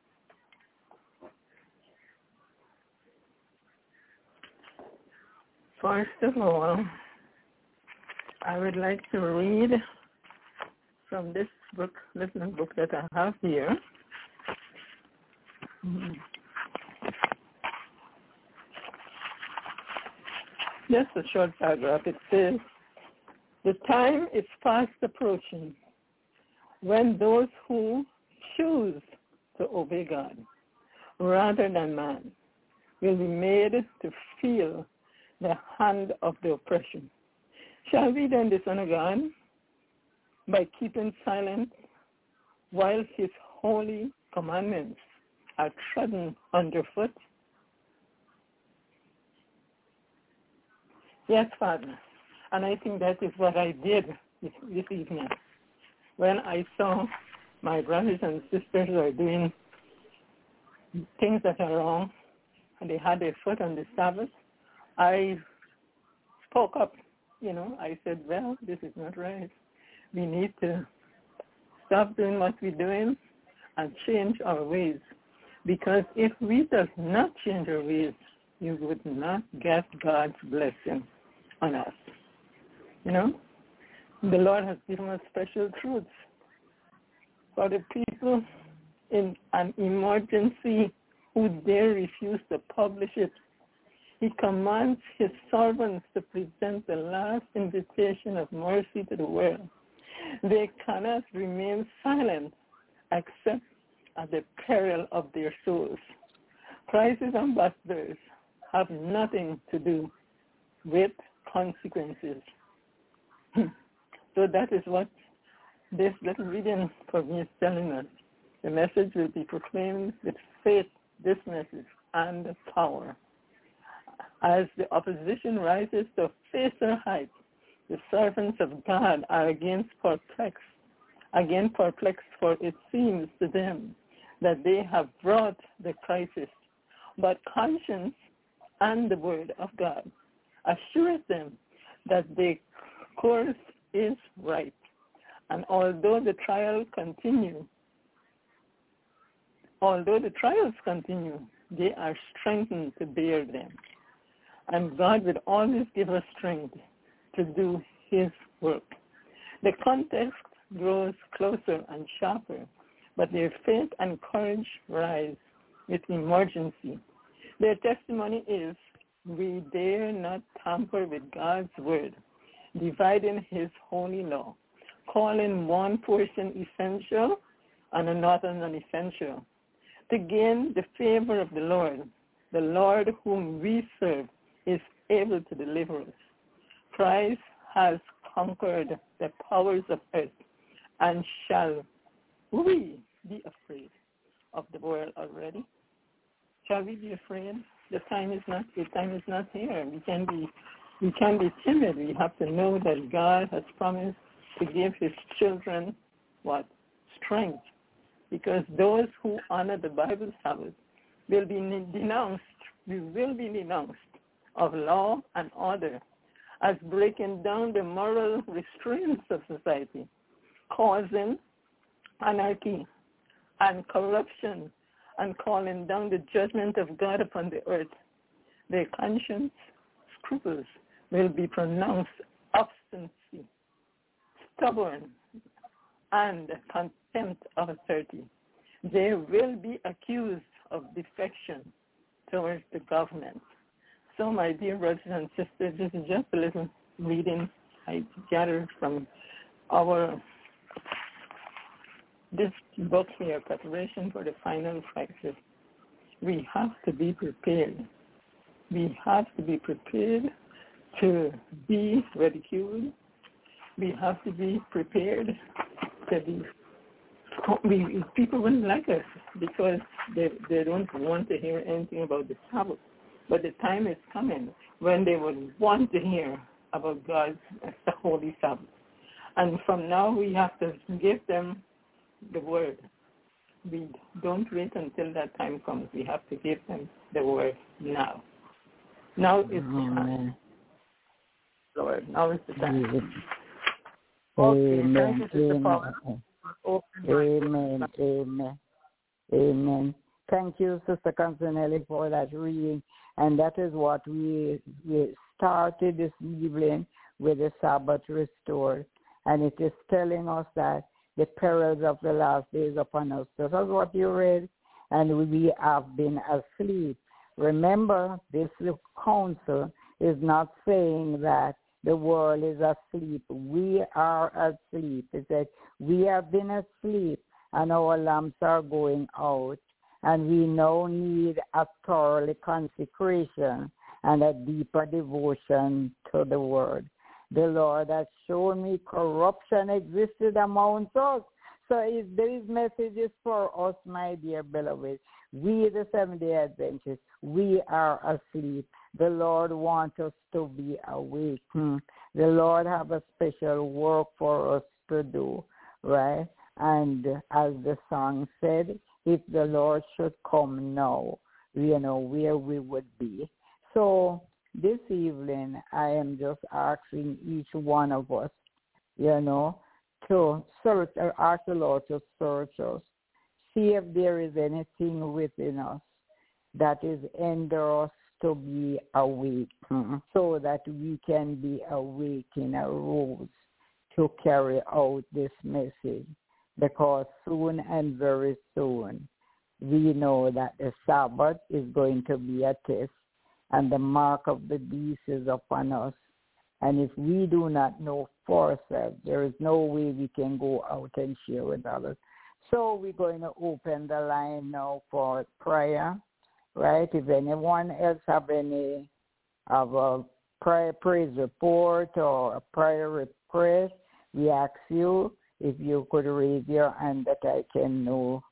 First of all, I would like to read from this book, little book that I have here. Mm-hmm. Just a short paragraph. It says, the time is fast approaching when those who choose to obey God rather than man will be made to feel the hand of the oppression. Shall we then dishonor God by keeping silent while his holy commandments are trodden underfoot? Yes, Father. And I think that is what I did this, this evening. When I saw my brothers and sisters are doing things that are wrong, and they had their foot on the Sabbath, I spoke up. You know, I said, well, this is not right. We need to stop doing what we're doing and change our ways. Because if we does not change our ways, you would not get God's blessing on us. You know, the Lord has given us special truths for the people in an emergency who dare refuse to publish it. He commands his servants to present the last invitation of mercy to the world. They cannot remain silent except at the peril of their souls. Christ's ambassadors have nothing to do with consequences. So that is what this little reading for me is telling us. The message will be proclaimed with faith, this message, and power. As the opposition rises to fiercer heights, the servants of God are again perplexed, again perplexed, for it seems to them that they have brought the crisis. But conscience and the word of God assures them that the course is right. And although the trial continue, although the trials continue, they are strengthened to bear them. And God will always give us strength to do his work. The context grows closer and sharper, but their faith and courage rise with emergency. Their testimony is, we dare not tamper with God's word, dividing his holy law, calling one portion essential and another non-essential. To gain the favor of the Lord, the Lord whom we serve is able to deliver us. Christ has conquered the powers of earth, and shall we be afraid of the world already? Shall we be afraid? The time is not. The time is not here. We can be. We can be timid. We have to know that God has promised to give his children what? Strength. Because those who honor the Bible Sabbath will be denounced. We will be denounced of law and order. as breaking down the moral restraints of society, causing anarchy and corruption, and calling down the judgment of God upon the earth. Their conscience scruples will be pronounced obstinacy, stubborn, and contempt of authority. They will be accused of defection towards the government. So, my dear brothers and sisters, this is just a little reading I gathered from our this book here, Preparation for the Final Crisis. We have to be prepared. We have to be prepared to be ridiculed. We have to be prepared to be, we, people wouldn't like us because they, they don't want to hear anything about the Sabbath. But the time is coming when they would want to hear about God's the Holy Sabbath. And from now we have to give them the word. We don't wait until that time comes. We have to give them the word now. Now is the time. Lord, now is the time. Okay, thank you, Sister Paula. Amen. Amen. Amen. Thank you, Sister Constanelli, for that reading. And that is what we, we started this evening with the Sabbath restored. And it is telling us that the perils of the last days upon us. So that's what you read. And we have been asleep. Remember, this council is not saying that the world is asleep. We are asleep. It said, we have been asleep and our lamps are going out. And we now need a thorough consecration and a deeper devotion to the word. The Lord has shown me corruption existed among us. So if there is messages for us, my dear beloved, we the Seventh-day Adventists, we are asleep. The Lord wants us to be awake. Hmm. The Lord have a special work for us to do, right? And as the song said, if the Lord should come now, you know where we would be. So this evening, I am just asking each one of us, you know, to search, or ask the Lord to search us, see if there is anything within us that is hinder us to be awake, mm-hmm. so that we can be awake in our roles to carry out this message. Because soon and very soon, we know that the Sabbath is going to be a test, and the mark of the beast is upon us. And if we do not know for ourselves, there is no way we can go out and share with others. So we're going to open the line now for prayer, right? If anyone else have any of a prayer praise report or a prayer request, we ask you if you could raise your hand that I can know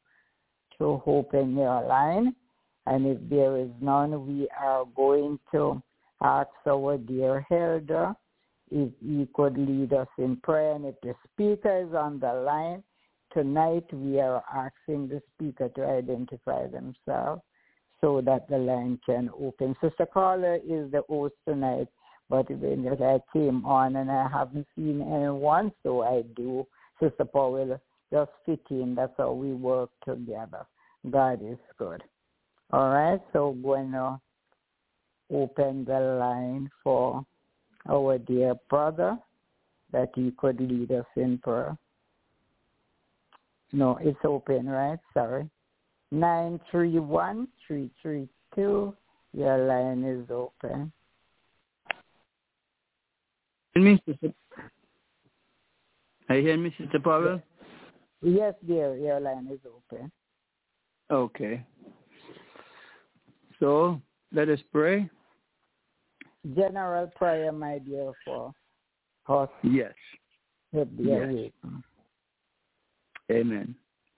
to open your line. And if there is none, we are going to ask our dear elder if he could lead us in prayer. And if the speaker is on the line, tonight we are asking the speaker to identify themselves so that the line can open. Sister Carla is the host tonight, but when I came on and I haven't seen anyone, so I do. Sister Powell just fit in. That's how we work together. God is good. All right, so we're going to open the line for our dear brother that he could lead us in prayer. No, it's open, right? Sorry. nine three one, three three two. Your line is open. Are you hearing me, Sister Paula? Yes, dear. Your line is open. Okay. So, let us pray. General prayer, my dear, for us. Yes. To be yes. awake. Amen.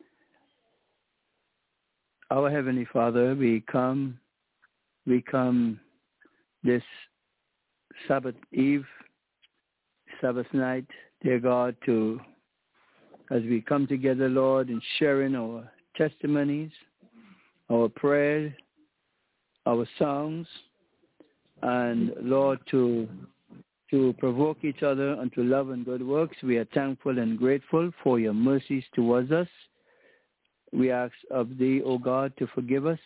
Our Heavenly Father, we come, we come this Sabbath Eve, Sabbath night, dear God, to, as we come together, Lord, in sharing our testimonies, our prayers, our songs, and Lord, to to provoke each other unto love and good works. We are thankful and grateful for your mercies towards us. We ask of thee, O God, to forgive us,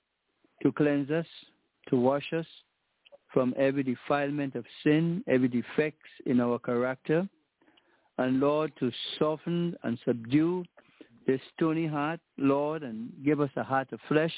to cleanse us, to wash us from every defilement of sin, every defects in our character, and Lord, to soften and subdue this stony heart, Lord, and give us a heart of flesh,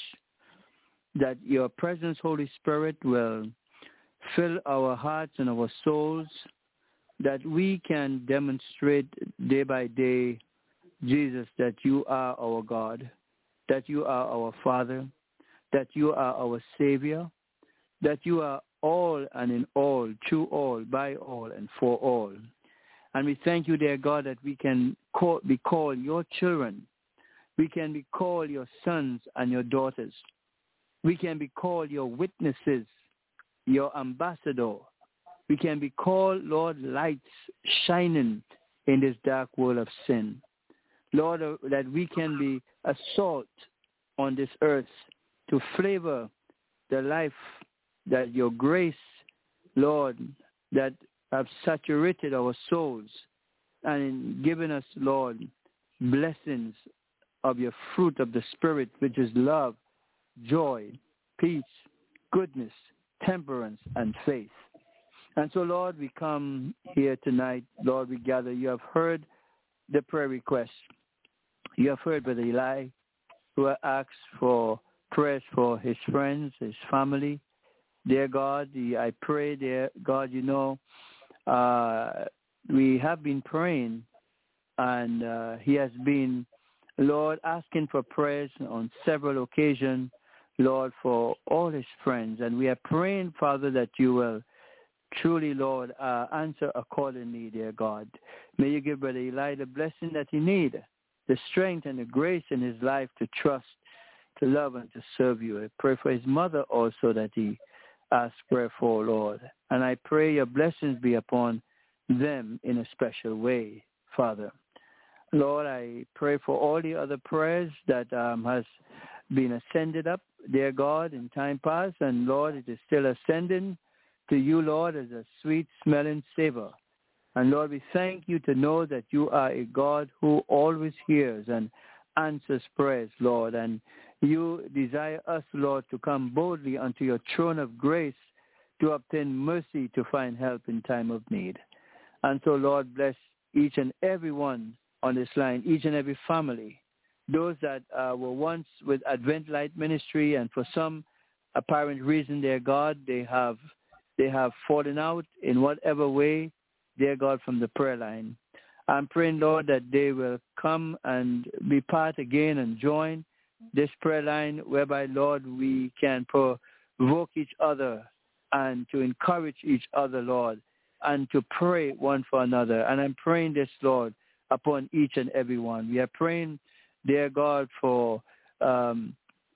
that your presence, Holy Spirit, will fill our hearts and our souls, that we can demonstrate day by day, Jesus, that you are our God, that you are our Father, that you are our Savior, that you are all and in all, through all, by all, and for all. And we thank you, dear God, that we can call, be called your children. We can be called your sons and your daughters. We can be called your witnesses, your ambassador. We can be called, Lord, lights shining in this dark world of sin. Lord, uh, that we can be a salt on this earth to flavor the life that your grace, Lord, that have saturated our souls and in giving us, Lord, blessings of your fruit of the Spirit, which is love, joy, peace, goodness, temperance, and faith. And so, Lord, we come here tonight. Lord, we gather. You have heard the prayer requests. You have heard Brother Eli, who asked for prayers for his friends, his family. Dear God, I pray, dear God, you know, uh, we have been praying, and uh, he has been, Lord, asking for prayers on several occasions, Lord, for all his friends. And we are praying, Father, that you will truly, Lord, uh, answer accordingly, dear God. May you give Brother Eli the blessing that he needs, the strength and the grace in his life to trust, to love, and to serve you. I pray for his mother also that he asks prayer for, Lord. And I pray your blessings be upon them in a special way, Father. Lord, I pray for all the other prayers that um, has been ascended up, dear God, in time past. And, Lord, it is still ascending to you, Lord, as a sweet-smelling savor. And, Lord, we thank you to know that you are a God who always hears and answers prayers, Lord. And you desire us, Lord, to come boldly unto your throne of grace to obtain mercy to find help in time of need. And so, Lord, bless each and every one on this line, each and every family, those that uh, were once with Advent Light Ministry, and for some apparent reason, dear God, they have they have fallen out in whatever way, dear God, from the prayer line. I'm praying, Lord, that they will come and be part again and join this prayer line, whereby, Lord, we can provoke each other and to encourage each other, Lord, and to pray one for another. And I'm praying this, Lord, upon each and every one. We are praying, dear God, for um,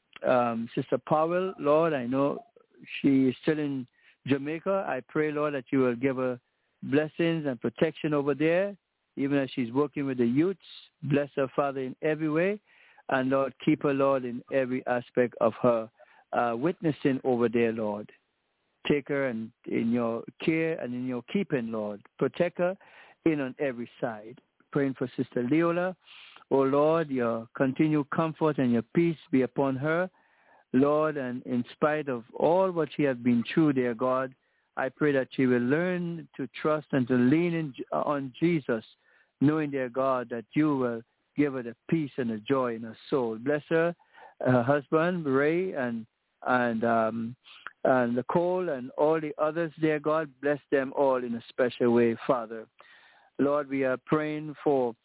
um, Sister Powell, Lord. I know she is still in Jamaica. I pray, Lord, that you will give her blessings and protection over there, even as she's working with the youths. Bless her, Father, in every way. And, Lord, keep her, Lord, in every aspect of her uh, witnessing over there, Lord. Take her and in your care and in your keeping, Lord. Protect her in on every side. Praying for Sister Leola. Oh, Lord, your continued comfort and your peace be upon her, Lord, and in spite of all what she has been through, dear God, I pray that she will learn to trust and to lean in, on Jesus, knowing, dear God, that you will give her the peace and the joy in her soul. Bless her, her husband, Ray, and and um, and Nicole, and all the others, dear God. Bless them all in a special way, Father. Lord, we are praying for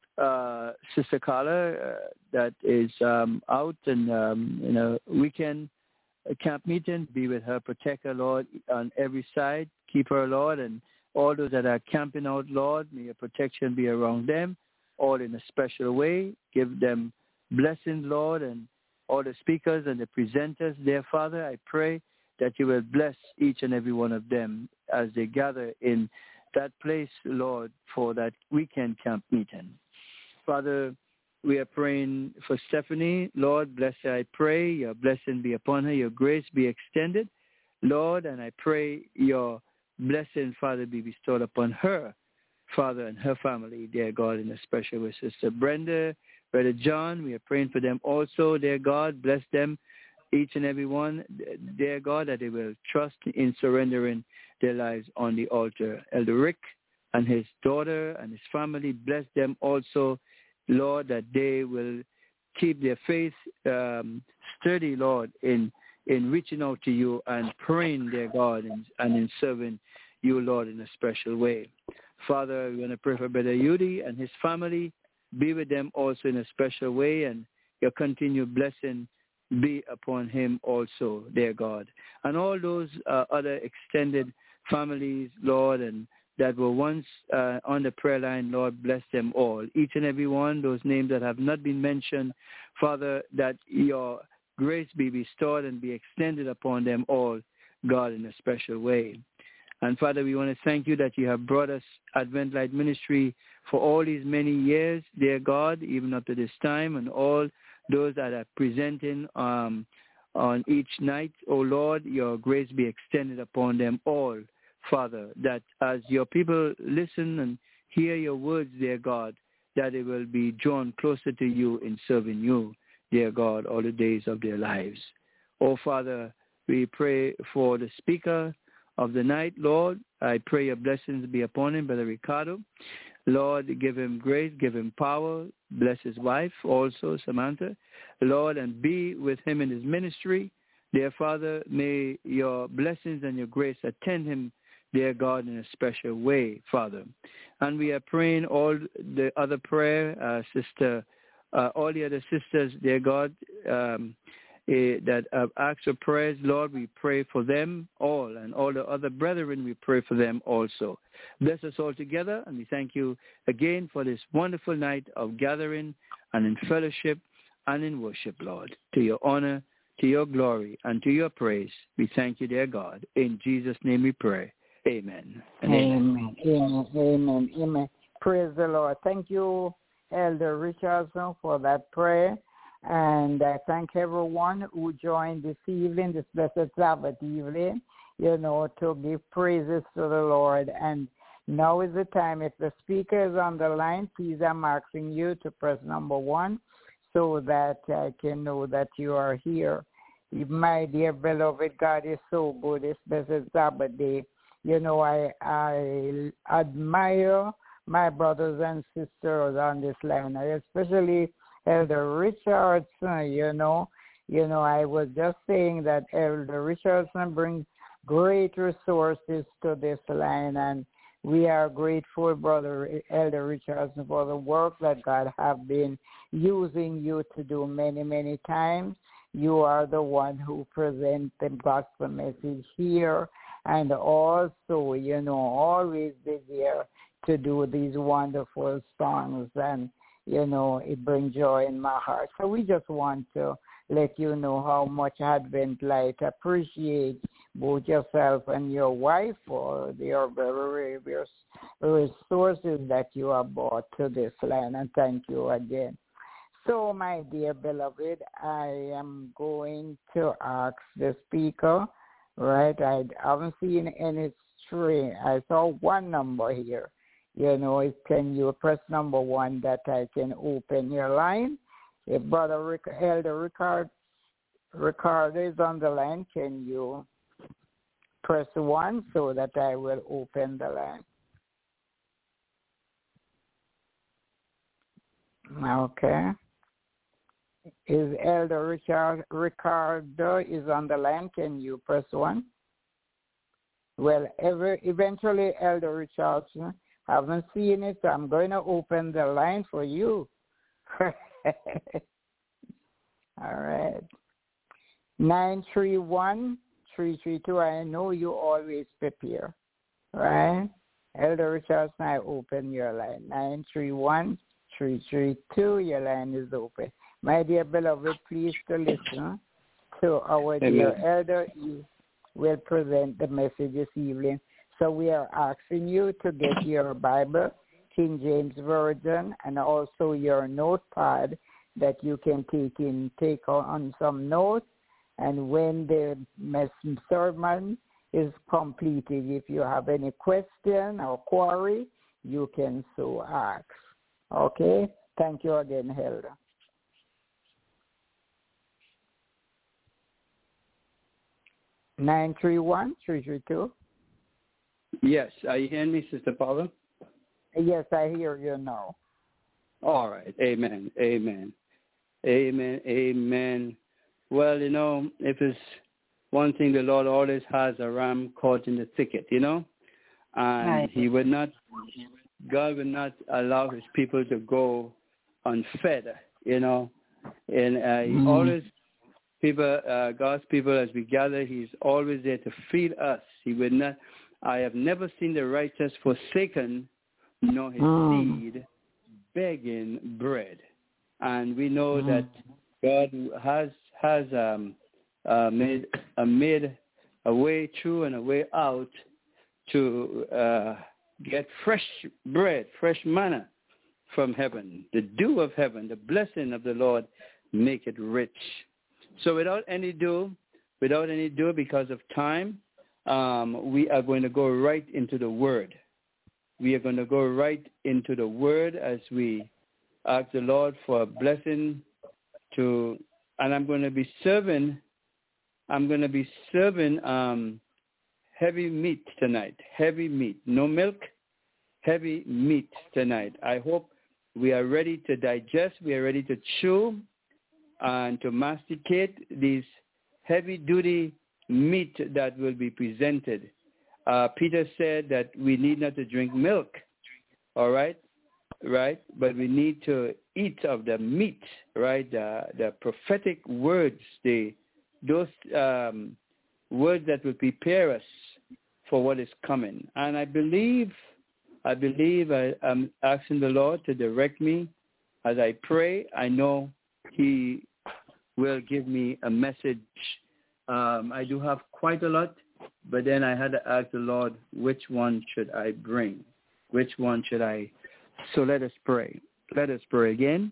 uh, Sister Carla uh, that is um, out and um, in a weekend camp meeting. Be with her, protect her, Lord, on every side. Keep her, Lord, and all those that are camping out, Lord, may your protection be around them, all in a special way. Give them blessings, Lord, and all the speakers and the presenters, dear Father. I pray that you will bless each and every one of them as they gather in that place, Lord, for that weekend camp meeting. Father, we are praying for Stephanie. Lord, bless her, I pray. Your blessing be upon her. Your grace be extended, Lord, and I pray your blessing, Father, be bestowed upon her, Father, and her family, dear God, in a special way. Sister Brenda, Brother John, we are praying for them also, dear God. Bless them, each and every one, dear God, that they will trust in surrendering their lives on the altar. Elder Rick and his daughter and his family, bless them also, Lord, that they will keep their faith um, sturdy, Lord, in in reaching out to you and praying, dear God, and, and in serving you, Lord, in a special way. Father, we're going to pray for Brother Yudi and his family. Be with them also in a special way, and your continued blessing be upon him also, dear God. And all those uh, other extended families, Lord, and that were once uh, on the prayer line, Lord, bless them all. Each and every one, those names that have not been mentioned, Father, that your grace be bestowed and be extended upon them all, God, in a special way. And Father, we want to thank you that you have brought us Advent Light Ministry for all these many years, dear God, even up to this time, and all those that are presenting um, on each night. Oh Lord, your grace be extended upon them all, Father, that as your people listen and hear your words, dear God, that they will be drawn closer to you in serving you, dear God, all the days of their lives. Oh, Father, we pray for the speaker of the night, Lord. I pray your blessings be upon him, Brother Ricardo. Lord, give him grace, give him power. Bless his wife also, Samantha. Lord, and be with him in his ministry. Dear Father, may your blessings and your grace attend him, dear God, in a special way, Father. And we are praying all the other prayer, uh, Sister Uh, all the other sisters, dear God, um, eh, that have asked for prayers, Lord, we pray for them all, and all the other brethren, we pray for them also. Bless us all together, and we thank you again for this wonderful night of gathering and in fellowship and in worship, Lord. To your honor, to your glory, and to your praise, we thank you, dear God. In Jesus' name we pray. Amen. And amen. Amen. Amen. Amen. Praise the Lord. Thank you, Elder Richardson, for that prayer. And I thank everyone who joined this evening, this blessed Sabbath evening, you know, to give praises to the Lord. And now is the time. If the speaker is on the line, please, I'm asking you to press number one so that I can know that you are here. My dear beloved, God is so good. This blessed Sabbath day. You know, I, I admire my brothers and sisters on this line, especially Elder Richardson, you know. You know, I was just saying that Elder Richardson brings great resources to this line, and we are grateful, Brother Elder Richardson, for the work that God have been using you to do many, many times. You are the one who presents the gospel message here, and also, you know, always be there to do these wonderful songs, and, you know, it brings joy in my heart. So we just want to let you know how much Advent Light appreciate both yourself and your wife for their very various resources that you have brought to this land, and thank you again. So, my dear beloved, I am going to ask the speaker, right? I haven't seen any string. I saw one number here. You know, can you press number one that I can open your line? If Brother Rick, Elder Ricard, Ricardo is on the line, can you press one so that I will open the line? Okay. Is Elder Richard Ricardo is on the line? Can you press one? Well, ever, eventually, Elder Richardson, haven't seen it, so I'm going to open the line for you. All right. nine three one, three three two. I know you always prepare, right? Elder Richardson, I open your line. nine three one, three three two. Your line is open. My dear beloved, please to listen to our Amen. Dear Elder. He will present the message this evening. So we are asking you to get your Bible, King James Version, and also your notepad that you can take in, take on some notes. And when the sermon is completed. If you have any question or query, you can so ask. Okay? Thank you again, Elder. nine three one, three three two. Yes. Are you hearing me, Sister Paula? Yes, I hear you now. All right. Amen. Amen. Amen. Amen. Well, you know, if it's one thing, the Lord always has a ram caught in the thicket, you know, and Right. he would not, God would not allow his people to go unfed, you know, and uh, he Mm. always, people, uh, God's people, as we gather, he's always there to feed us. He would not, I have never seen the righteous forsaken, nor his Mm. seed begging bread. And we know Mm. that God has has um, uh, made uh, made a way through and a way out to uh, get fresh bread, fresh manna from heaven, the dew of heaven, the blessing of the Lord, make it rich. So without any ado, without any ado, because of time, um, we are going to go right into the Word. We are going to go right into the Word as we ask the Lord for a blessing to, and I'm going to be serving, I'm going to be serving um, heavy meat tonight, heavy meat, no milk, heavy meat tonight. I hope we are ready to digest, we are ready to chew and to masticate these heavy-duty meat that will be presented. Uh, Peter said that we need not to drink milk, all right? Right, but we need to eat of the meat, right? The the prophetic words, the those um, words that will prepare us for what is coming. And I believe, I believe I, I'm asking the Lord to direct me as I pray. I know He will give me a message. Um, I do have quite a lot, but then I had to ask the Lord, which one should I bring? Which one should I? So let us pray. Let us pray again.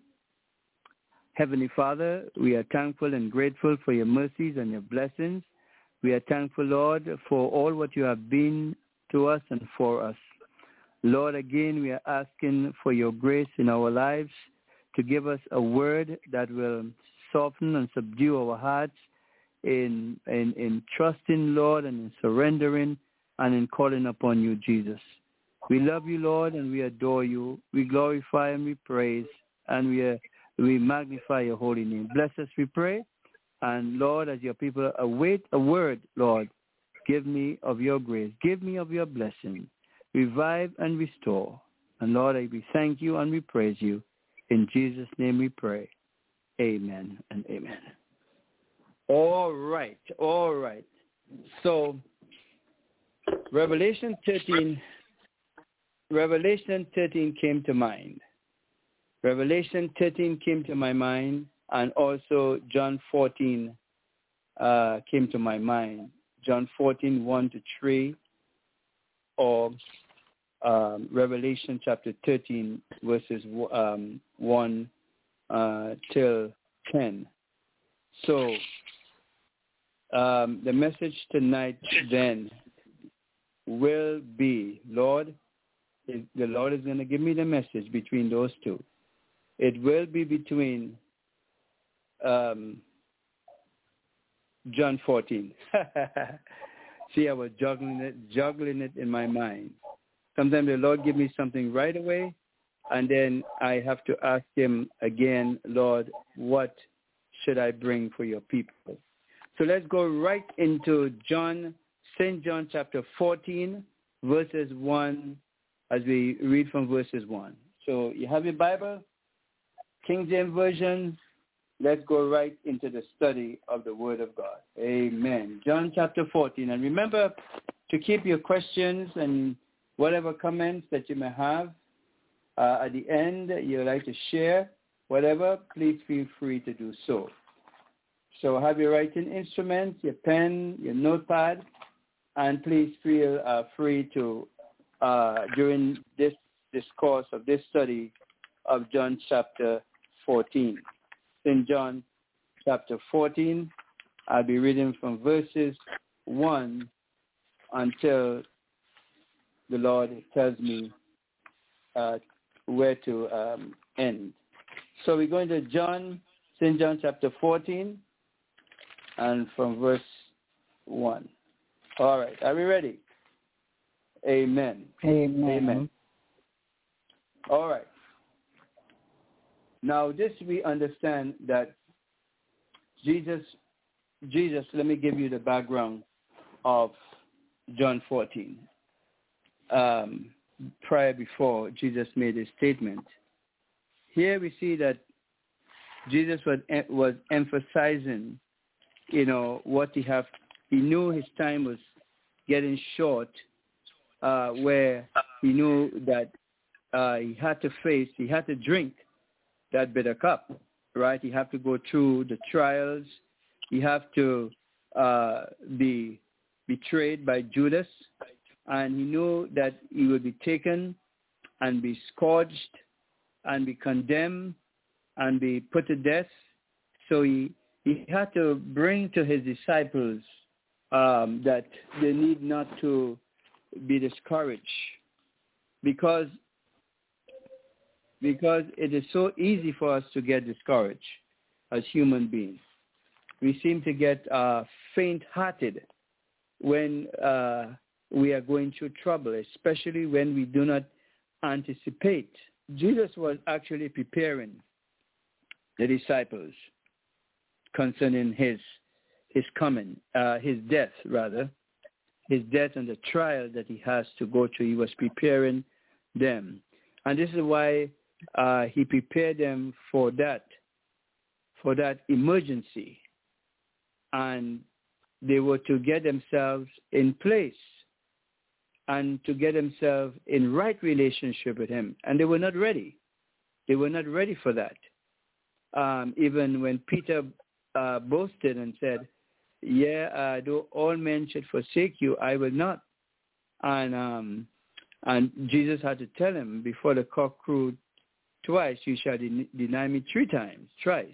Heavenly Father, we are thankful and grateful for your mercies and your blessings. We are thankful, Lord, for all what you have been to us and for us. Lord, again, we are asking for your grace in our lives to give us a word that will soften and subdue our hearts in, in, in trusting, Lord, and in surrendering and in calling upon you, Jesus. We love you, Lord, and we adore you. We glorify and we praise, and we uh, we magnify your holy name. Bless us, we pray. And, Lord, as your people await a word, Lord, give me of your grace. Give me of your blessing. Revive and restore. And, Lord, we thank you and we praise you. In Jesus' name we pray. Amen and amen. All right, all right. So, Revelation thirteen... Revelation thirteen came to mind. Revelation thirteen came to my mind, and also John fourteen uh, came to my mind. John fourteen, one to three, or um, Revelation chapter thirteen, verses um, one uh, till ten. So um, the message tonight then will be, Lord, the Lord is going to give me the message between those two. It will be between um, John fourteen. See, I was juggling it, juggling it in my mind. Sometimes the Lord give me something right away, and then I have to ask him again, Lord, what should I bring for your people? So let's go right into John, Saint John chapter fourteen, verses one, as we read from verses one. So you have your Bible, King James Version. Let's go right into the study of the Word of God. Amen. John chapter fourteen. And remember to keep your questions and whatever comments that you may have uh, at the end you'd like to share, whatever, please feel free to do so. So have your writing instruments, your pen, your notepad, and please feel uh, free to Uh, during this discourse of this study of John chapter fourteen. In John chapter fourteen, I'll be reading from verses one until the Lord tells me uh, where to um, end. So we're going to John, Saint John chapter fourteen, and from verse one. All right, are we ready? Amen. Amen. Amen. All right. Now, this we understand that Jesus, Jesus, let me give you the background of John fourteen. Um, prior before Jesus made a statement. Here we see that Jesus was was emphasizing, you know, what he have. He knew his time was getting short, uh, where he knew that uh, he had to face, he had to drink that bitter cup, right? He had to go through the trials. He had to uh, be betrayed by Judas, and he knew that he would be taken and be scourged and be condemned and be put to death. So he, he had to bring to his disciples um, that they need not to be discouraged, because because it is so easy for us to get discouraged as human beings. We seem to get uh, faint-hearted when uh, we are going through trouble, especially when we do not anticipate. Jesus was actually preparing the disciples concerning his his coming, uh, his death rather, his death and the trial that he has to go through. He was preparing them, and this is why uh, he prepared them for that, for that emergency, and they were to get themselves in place and to get themselves in right relationship with him. And they were not ready. They were not ready for that. Um, even when Peter uh, boasted and said, yeah, uh, though all men should forsake you, I will not. And um, and Jesus had to tell him, before the cock crowed twice, you shall de- deny me three times, thrice.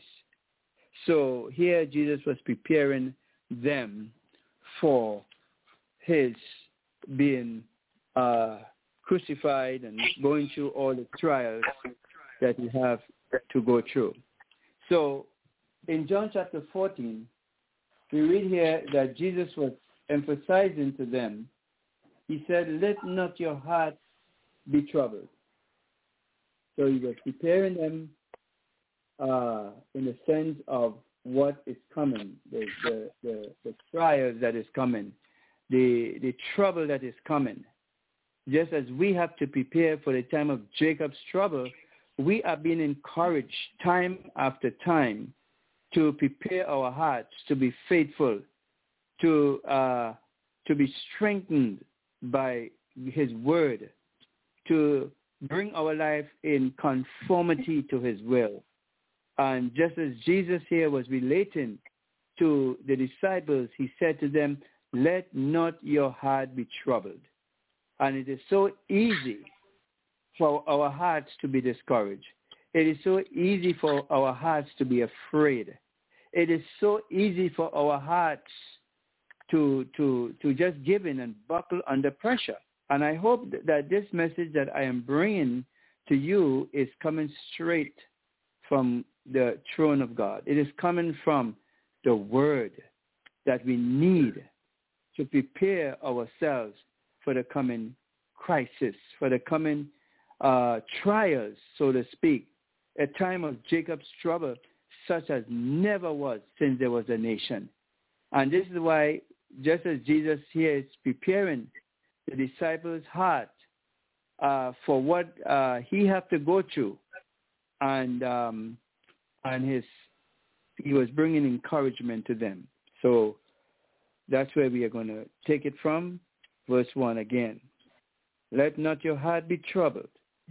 So here Jesus was preparing them for his being uh, crucified and going through all the trials that he have to go through. So in John chapter fourteen, we read here that Jesus was emphasizing to them, he said, let not your heart be troubled. So he was preparing them uh, in the sense of what is coming, the, the, the, the trials that is coming, the, the trouble that is coming. Just as we have to prepare for the time of Jacob's trouble, we are being encouraged time after time to prepare our hearts to be faithful, to uh, to be strengthened by his word, to bring our life in conformity to his will. And just as Jesus here was relating to the disciples, he said to them, let not your heart be troubled. And it is so easy for our hearts to be discouraged. It is so easy for our hearts to be afraid. It is so easy for our hearts to to to just give in and buckle under pressure. And I hope that this message that I am bringing to you is coming straight from the throne of God. It is coming from the word that we need to prepare ourselves for the coming crisis, for the coming uh, trials, so to speak, a time of Jacob's trouble such as never was since there was a nation. And this is why, just as Jesus here is preparing the disciples' heart uh, for what uh, he have to go through, and um, and his he was bringing encouragement to them. So that's where we are going to take it from, verse one again. Let not your heart be troubled.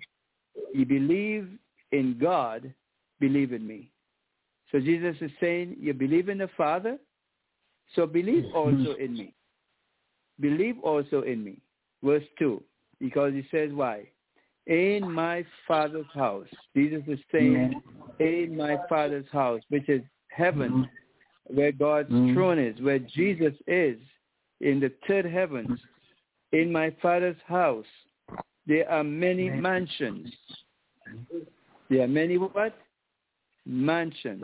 You believe in God, believe in me. So Jesus is saying, you believe in the Father, so believe also in me. Believe also in me. Verse two, because he says why? In my Father's house. Jesus is saying, in my Father's house, which is heaven, where God's throne is, where Jesus is. in the third heavens, in my Father's house, there are many mansions. There are many what? Mansions.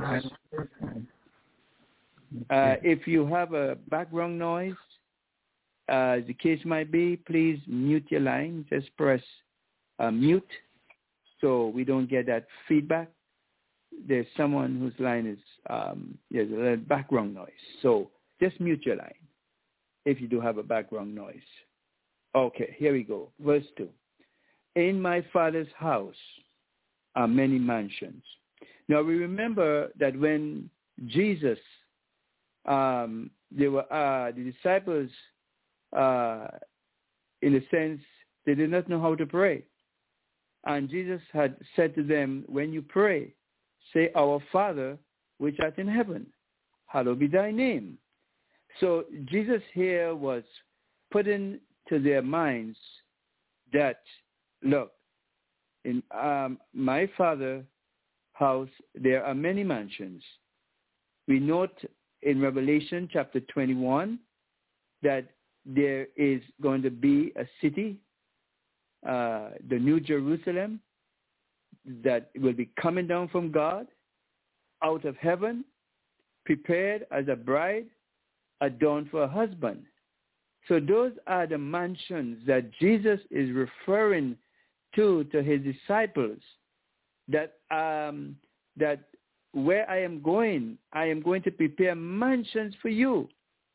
Uh, if you have a background noise, uh, the case might be, please mute your line. Just press uh, mute so we don't get that feedback. There's someone whose line is, um, there's a little background noise. So just mute your line if you do have a background noise. Okay, here we go. Verse two. In my Father's house are many mansions. Now we remember that when Jesus, um, they were uh, the disciples, uh, in a sense, they did not know how to pray. And Jesus had said to them, when you pray, say, Our Father, which art in heaven, hallowed be thy name. So Jesus here was putting to their minds that, look, in um, my Father's house, there are many mansions. We note in Revelation chapter twenty-one that there is going to be a city, uh, the New Jerusalem, that will be coming down from God out of heaven, prepared as a bride adorned for a husband. So those are the mansions that Jesus is referring to to his disciples, that um, that where I am going, I am going to prepare mansions for you.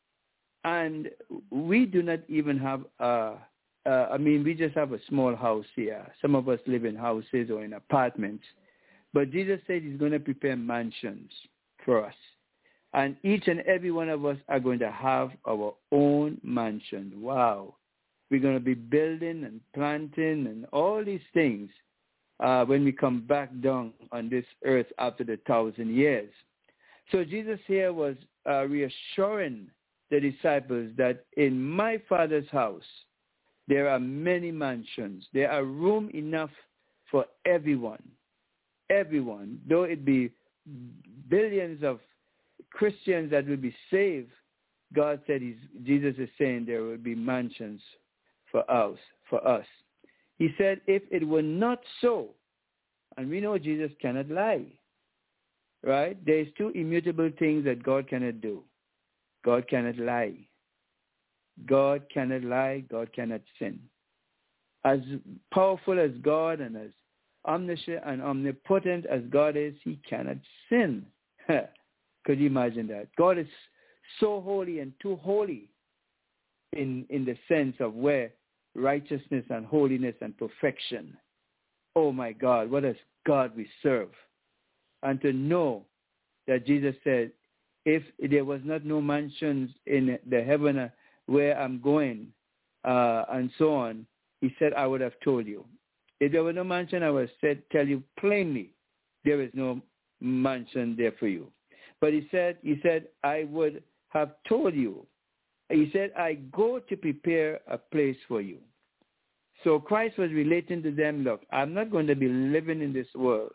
And we do not even have, uh, uh, I mean, we just have a small house here. Some of us live in houses or in apartments. But Jesus said he's going to prepare mansions for us. And each and every one of us are going to have our own mansion. Wow. We're going to be building and planting and all these things uh, when we come back down on this earth after the thousand years. So Jesus here was uh, reassuring the disciples that in my Father's house, there are many mansions. There are room enough for everyone. Everyone, though it be billions of Christians that will be saved, God said, he's, Jesus is saying there will be mansions for us, for us. He said, if it were not so, and we know Jesus cannot lie, right? There's two immutable things that God cannot do. God cannot lie. God cannot lie. God cannot sin. As powerful as God and as omniscient and omnipotent as God is, he cannot sin. Could you imagine that? God is so holy and too holy in, in the sense of where righteousness and holiness and perfection. Oh my God, what a God we serve. And to know that Jesus said, if there was not no mansions in the heaven where I'm going, uh, and so on, he said, I would have told you. If there were no mansion, I would have said, tell you plainly, there is no mansion there for you. But he said, he said, I would have told you. He said, I go to prepare a place for you. So Christ was relating to them, look, I'm not going to be living in this world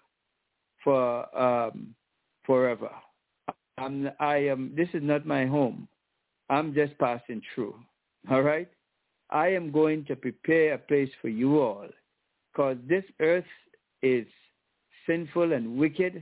for um, forever. I'm, I am, this is not my home. I'm just passing through. All right? I am going to prepare a place for you all, because this earth is sinful and wicked,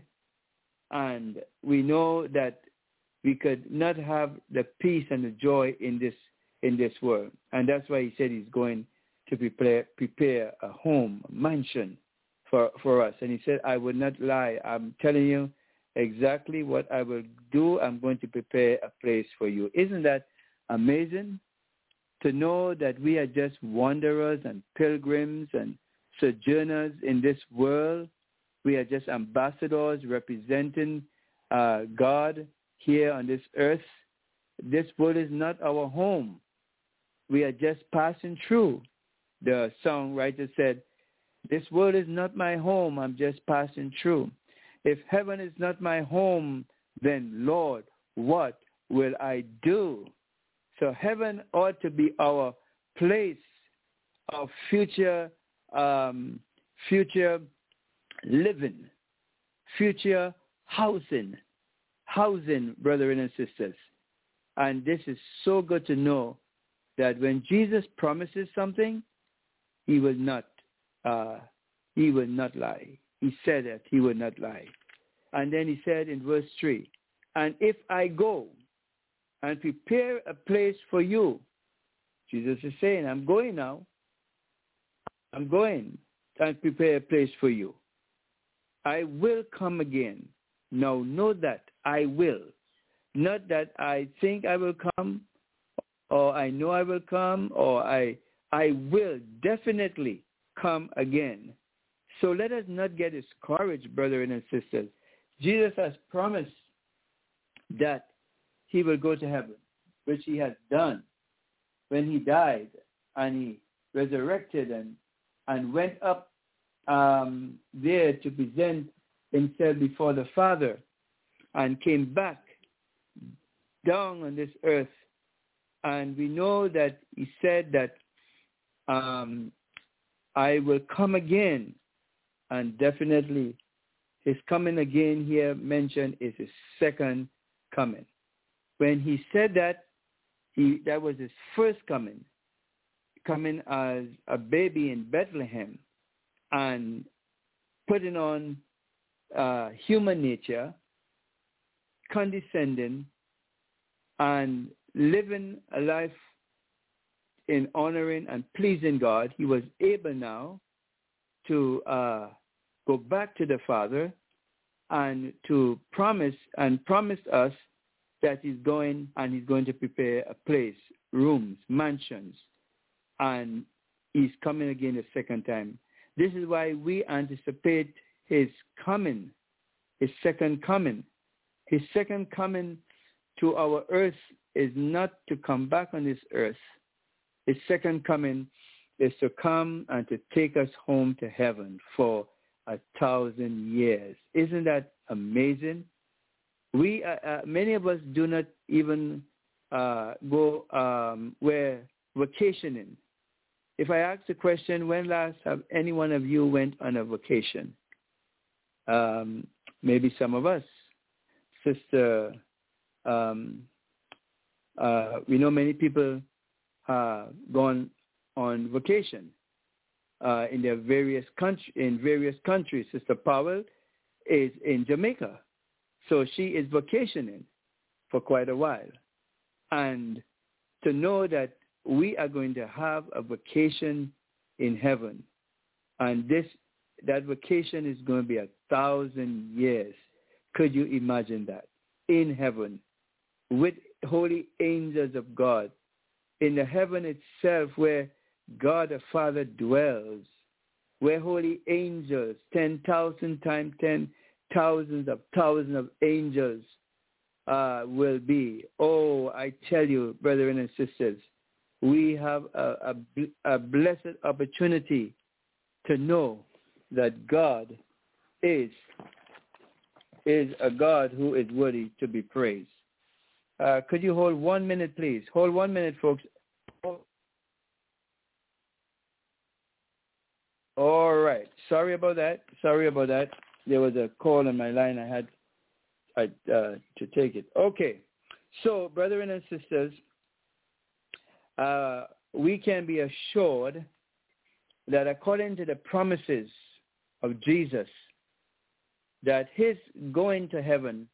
and we know that we could not have the peace and the joy in this in this world. And that's why he said he's going to prepare prepare a home, a mansion for, for us. And he said, I would not lie. I'm telling you exactly what I will do. I'm going to prepare a place for you. Isn't that amazing? To know that we are just wanderers and pilgrims and sojourners in this world. We are just ambassadors representing uh, God here on this earth. This world is not our home. We are just passing through. The songwriter said, this world is not my home. I'm just passing through. If heaven is not my home, then, Lord, what will I do? So heaven ought to be our place of future um, future living, future housing, housing, brethren and sisters. And this is so good to know that when Jesus promises something, he will not uh, he will not lie. He said that he will not lie. And then he said in verse three, and if I go and prepare a place for you, Jesus is saying, I'm going now. I'm going and prepare a place for you. I will come again. Now know that I will. Not that I think I will come, or I know I will come, or I I will definitely come again. So let us not get discouraged, brethren and sisters. Jesus has promised that he will go to heaven, which he has done when he died and he resurrected and, and went up um, there to present himself before the Father and came back down on this earth. And we know that he said that um, I will come again, and definitely his coming again here mentioned is his second coming. When he said that, he that was his first coming, coming as a baby in Bethlehem and putting on uh, human nature, condescending, and living a life in honoring and pleasing God. He was able now to uh, go back to the Father and to promise and promise us that he's going and he's going to prepare a place, rooms, mansions, and he's coming again a second time. This is why we anticipate his coming, his second coming. His second coming to our earth is not to come back on this earth. His second coming is to come and to take us home to heaven for a thousand years. Isn't that amazing? We, uh, uh, many of us do not even uh, go um, where vacationing. If I ask the question, when last have any one of you went on a vacation? Um, maybe some of us. Sister, um, uh, we know many people have gone on vacation uh, in their various country, in various countries. Sister Powell is in Jamaica, so she is vacationing for quite a while. And to know that we are going to have a vacation in heaven, and this that vacation is going to be a thousand years. Could you imagine that? In heaven, with holy angels of God, in the heaven itself where God the Father dwells, where holy angels, ten thousand times ten thousands of thousands of angels uh, will be. Oh, I tell you, brethren and sisters, we have a, a, a blessed opportunity to know that God is is a God who is worthy to be praised. Uh, could you hold one minute, please? Hold one minute, folks. All right. Sorry about that. Sorry about that. There was a call on my line. I had I, uh, to take it. Okay. So, brethren and sisters, uh, we can be assured that according to the promises of Jesus, that his going to heaven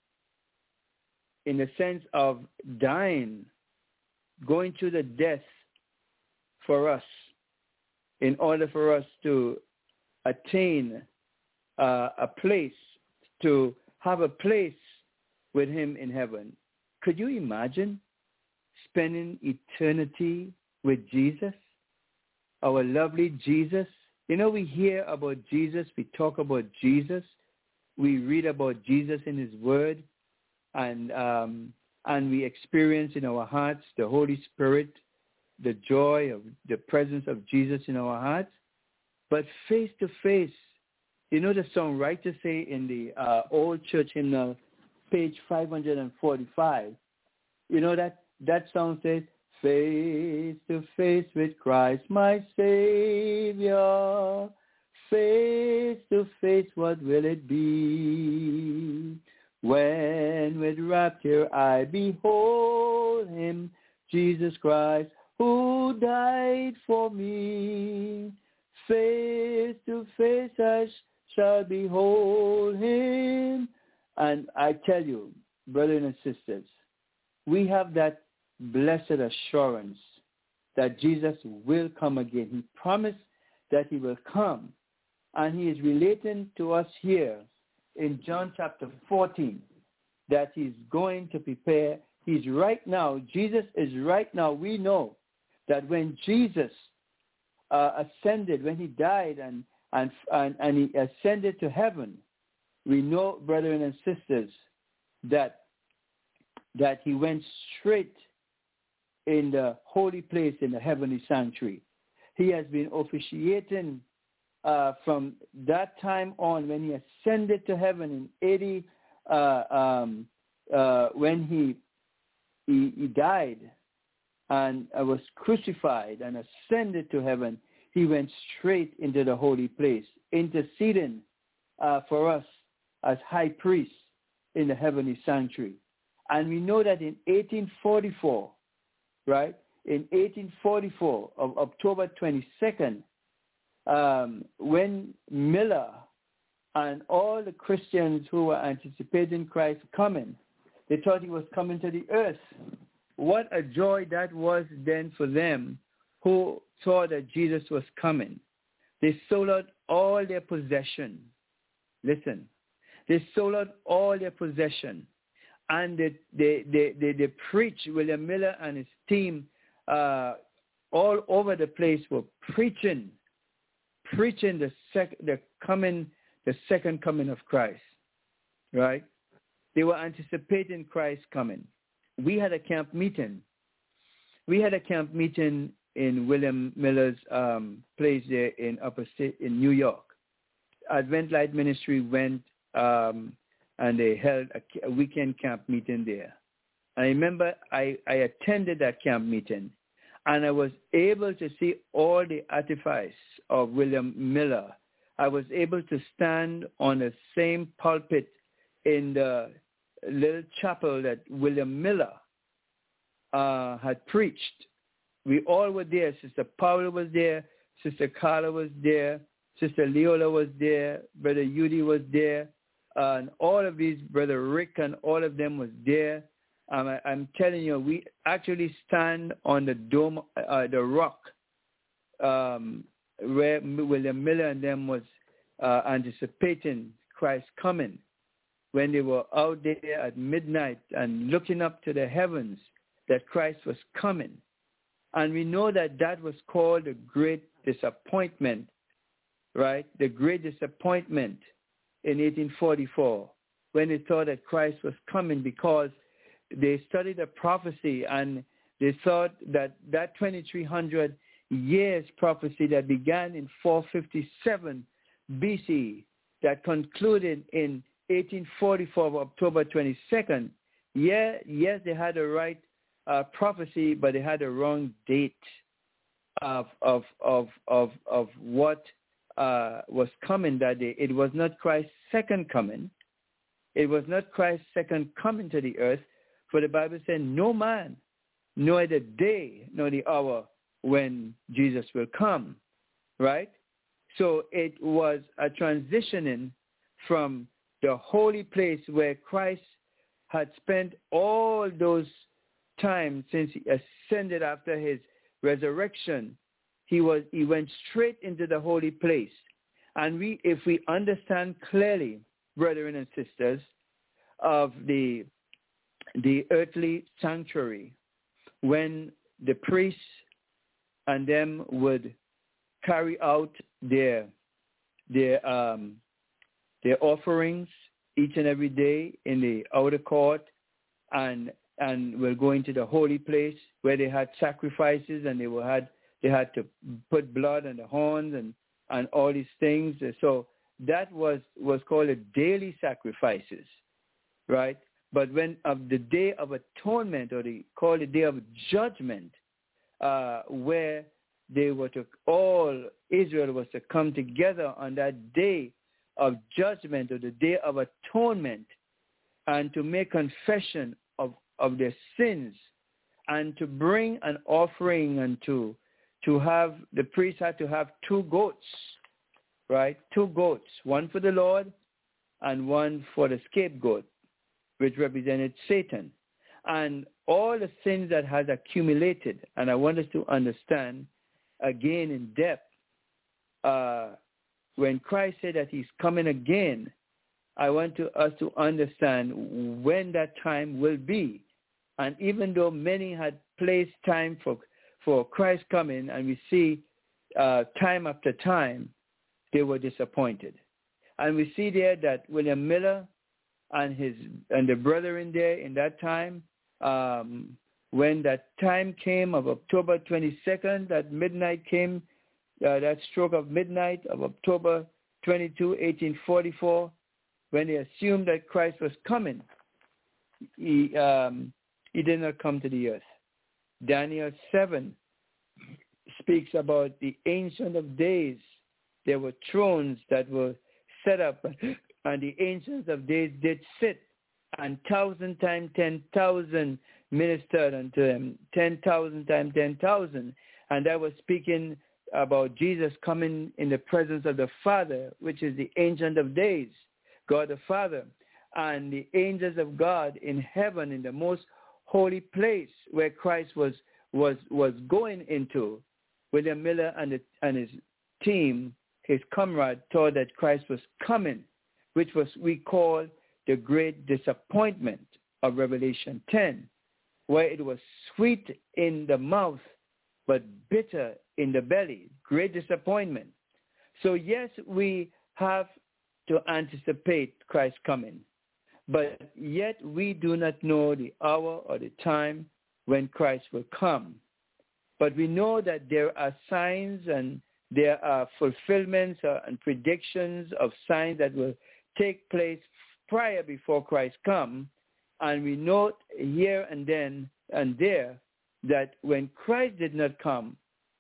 in the sense of dying, going through the death for us in order for us to attain uh, a place, to have a place with him in heaven. Could you imagine spending eternity with Jesus, our lovely Jesus? You know, we hear about Jesus, we talk about Jesus, we read about Jesus in his word, and um, and we experience in our hearts the Holy Spirit, the joy of the presence of Jesus in our hearts. But face to face, you know the songwriters say in the uh, old church hymnal, page five hundred forty-five, you know that, that song says, face to face with Christ my Savior, face to face what will it be? When with rapture I behold him, Jesus Christ, who died for me. Face to face I shall behold him. And I tell you, brothers and sisters, we have that blessed assurance that Jesus will come again. He promised that he will come. And he is relating to us here in John chapter fourteen that he's going to prepare. He's right now, Jesus is right now. We know that when Jesus uh, ascended, when he died and, and, and, and he ascended to heaven, we know, brethren and sisters, that, that he went straight in the holy place in the heavenly sanctuary. He has been officiating uh, from that time on when he ascended to heaven in eighty, uh, um, uh, when he, he he died and uh, was crucified and ascended to heaven. He went straight into the holy place, interceding uh, for us as high priest in the heavenly sanctuary. And we know that in eighteen forty-four, right, in eighteen forty-four, of October twenty-second, um, when Miller and all the Christians who were anticipating Christ coming, they thought he was coming to the earth. What a joy that was then for them who saw that Jesus was coming. They sold out all their possession. Listen, they sold out all their possession. And they, they, they, they, they preached, William Miller and his team uh, all over the place were preaching, preaching the, sec, the coming, the second coming of Christ, right? They were anticipating Christ coming. We had a camp meeting. We had a camp meeting in William Miller's um, place there in Upper State in New York. Advent Light Ministry went um, and they held a, a weekend camp meeting there. I remember I, I attended that camp meeting, and I was able to see all the artifice of William Miller. I was able to stand on the same pulpit in the little chapel that William Miller uh, had preached. We all were there. Sister Paula was there. Sister Carla was there. Sister Leola was there. Brother Yudi was there. Uh, and all of these, Brother Rick and all of them was there. Um, I, I'm telling you, we actually stand on the dome, uh, the rock, um, where William Miller and them was uh, anticipating Christ coming, when they were out there at midnight and looking up to the heavens that Christ was coming. And we know that that was called the great disappointment, right? The great disappointment in eighteen forty-four, when they thought that Christ was coming, because they studied a prophecy and they thought that that twenty-three hundred years prophecy that began in four fifty-seven B C, that concluded in eighteen forty-four, October twenty-second, yeah, yes, they had a right uh, prophecy, but they had a wrong date of of of of of what uh, was coming that day. It was not Christ's second coming. It was not Christ's second coming to the earth, for the Bible said, "No man, nor the day, nor the hour when Jesus will come." Right? So it was a transitioning from the holy place where Christ had spent all those times since he ascended after his resurrection. He was he went straight into the holy place. And we, if we understand clearly, brethren and sisters, of the the earthly sanctuary, when the priests and them would carry out their their um, their offerings each and every day in the outer court, and and will go into the holy place where they had sacrifices, and they were had they had to put blood on the horns and, and all these things. So that was, was called a daily sacrifices, right? But when of the day of atonement, or they call the day of judgment, uh, where they were to, all Israel was to come together on that day of judgment, or the day of atonement, and to make confession of, of their sins and to bring an offering and to, to have, the priest had to have two goats, right? Two goats, one for the Lord and one for the scapegoat, which represented Satan. And all the sins that has accumulated, and I want us to understand again in depth, uh, when Christ said that he's coming again, I want to, us to understand when that time will be. And even though many had placed time for, for Christ coming, and we see uh, time after time, they were disappointed. And we see there that William Miller and his and the brethren there in that time, um, when that time came of October twenty-second, that midnight came, uh, that stroke of midnight of October twenty-second, eighteen forty-four, when they assumed that Christ was coming, he, um, he did not come to the earth. Daniel seven speaks about the Ancient of Days. There were thrones that were set up, and the Ancients of Days did sit, and thousand times ten thousand ministered unto them, ten thousand times ten thousand. And that was speaking about Jesus coming in the presence of the Father, which is the Ancient of Days, God the Father, and the angels of God in heaven, in the most holy place where Christ was was was going into. William Miller and, the, and his team, his comrade, thought that Christ was coming, which was we call the great disappointment of Revelation ten, where it was sweet in the mouth but bitter in the belly. Great disappointment. So yes, we have to anticipate Christ coming, but yet we do not know the hour or the time when Christ will come. But we know that there are signs and there are fulfillments and predictions of signs that will take place prior before Christ come. And we note here and then and there that when Christ did not come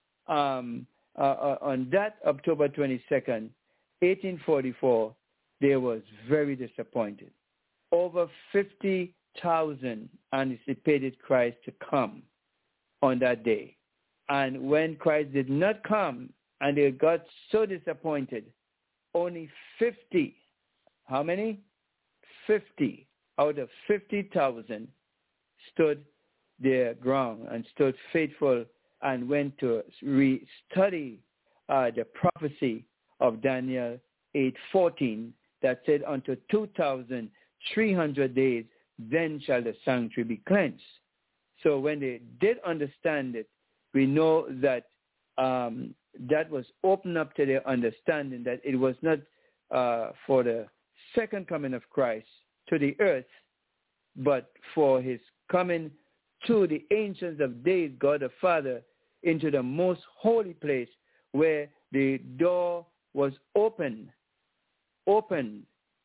um, uh, on that October twenty-second, eighteen forty-four, they was very disappointed. Over fifty thousand anticipated Christ to come on that day. And when Christ did not come, and they got so disappointed, only fifty, how many? fifty out of fifty thousand stood their ground and stood faithful and went to re-study uh, the prophecy of Daniel eight fourteen that said, unto two thousand three hundred days, then shall the sanctuary be cleansed. So when they did understand it, we know that um, that was opened up to their understanding that it was not uh, for the second coming of Christ to the earth, but for his coming to the Ancients of Days, God the Father, into the most holy place where the door was open, open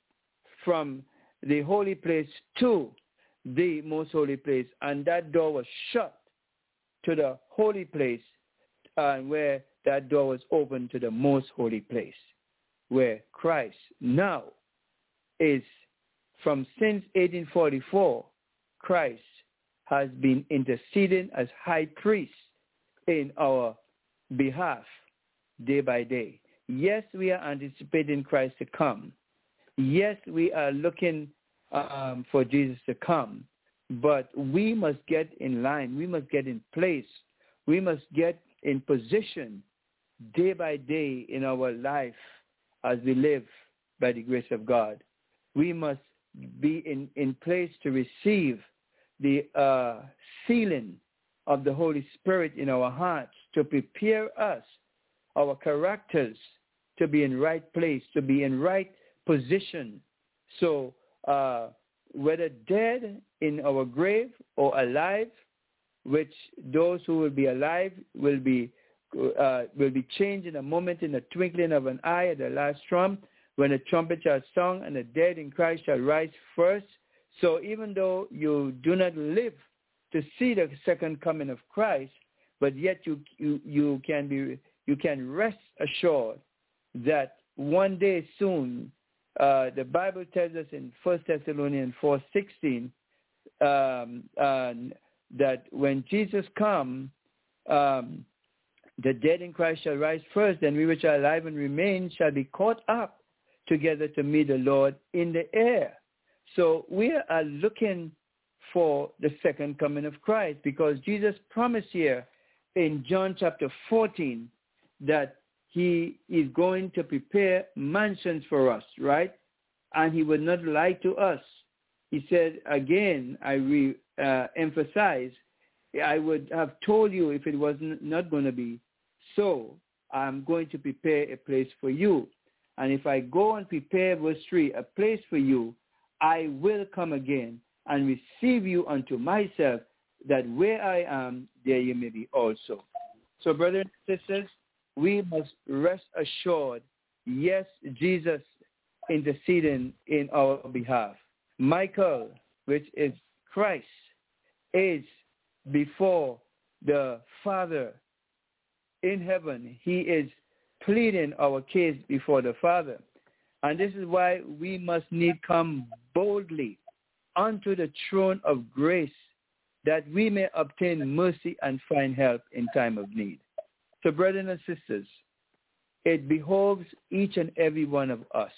from the holy place to the most holy place, and that door was shut to the holy place, and uh, where that door was open to the most holy place, where Christ now is, from since eighteen forty-four, Christ has been interceding as high priest in our behalf day by day. Yes, we are anticipating Christ to come. Yes, we are looking um, for Jesus to come, but we must get in line. We must get in place. We must get in position day by day in our life as we live by the grace of God. We must be in, in place to receive the uh, sealing of the Holy Spirit in our hearts to prepare us, our characters, to be in right place, to be in right position. So uh, whether dead in our grave or alive, which those who will be alive will be uh, will be changed in a moment, in the twinkling of an eye, at the last trump, when the trumpet shall sound, and the dead in Christ shall rise first. So even though you do not live to see the second coming of Christ, but yet you you, you can be you can rest assured that one day soon, uh, the Bible tells us in First Thessalonians four sixteen, um, uh, that when Jesus come, um, the dead in Christ shall rise first, and we which are alive and remain shall be caught up together to meet the Lord in the air. So we are looking for the second coming of Christ, because Jesus promised here in John chapter fourteen that he is going to prepare mansions for us, right? And he would not lie to us. He said, again, I re, uh, emphasize, I would have told you if it was not going to be so. I'm going to prepare a place for you. And if I go and prepare, verse three, a place for you, I will come again and receive you unto myself, that where I am, there you may be also. So, brothers and sisters, we must rest assured, yes, Jesus interceding in our behalf. Michael, which is Christ, is before the Father in heaven. He is pleading our case before the Father. And this is why we must need come boldly unto the throne of grace, that we may obtain mercy and find help in time of need. So, brothers and sisters, it behoves each and every one of us,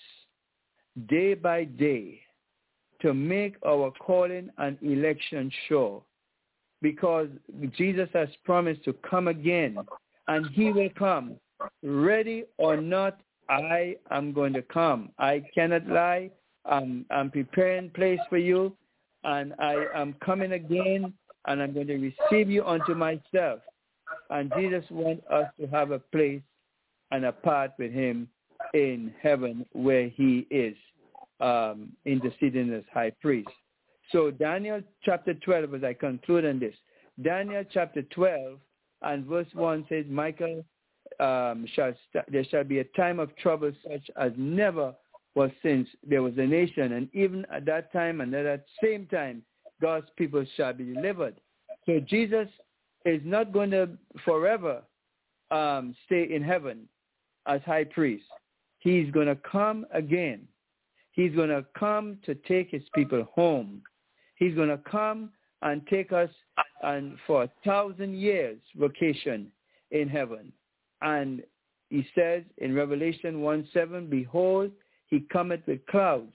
day by day, to make our calling and election sure, because Jesus has promised to come again, and he will come. Ready or not, I am going to come. I cannot lie. I'm, I'm preparing place for you, and I am coming again, and I'm going to receive you unto myself. And Jesus wants us to have a place and a part with him in heaven, where he is um, interceding as high priest. So Daniel chapter twelve, as I conclude on this, Daniel chapter twelve and verse one says, Michael, um, shall st- there shall be a time of trouble such as never was since there was a nation. And even at that time and at that same time, God's people shall be delivered. So Jesus is not going to forever um, stay in heaven as high priest. He's going to come again. He's going to come to take his people home. He's going to come and take us and for a thousand years vacation in heaven. And he says in Revelation one seven, behold, he cometh with clouds.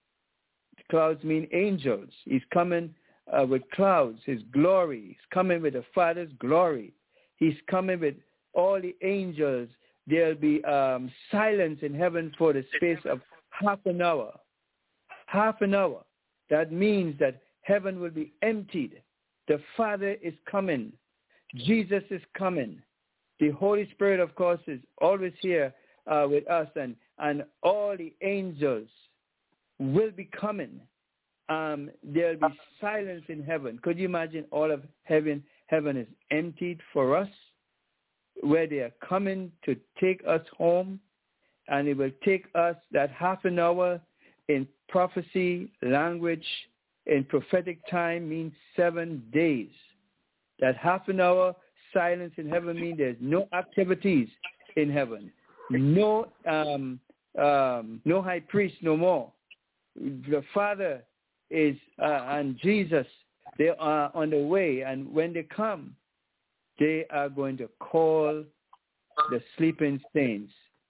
Clouds mean angels. He's coming uh, with clouds, his glory. He's coming with the Father's glory. He's coming with all the angels. There'll be um, silence in heaven for the space of half an hour. Half an hour. That means that heaven will be emptied. The Father is coming. Jesus is coming. The Holy Spirit, of course, is always here uh, with us, and, and all the angels will be coming. Um, there'll be silence in heaven. Could you imagine all of heaven? Heaven is emptied for us, where they are coming to take us home, and it will take us that half an hour in prophecy language, in prophetic time means seven days. That half an hour silence in heaven means there's no activities in heaven. No um, um, no high priest no more. The Father is uh, and Jesus, they are on the way, and when they come, they are going to call the sleeping saints.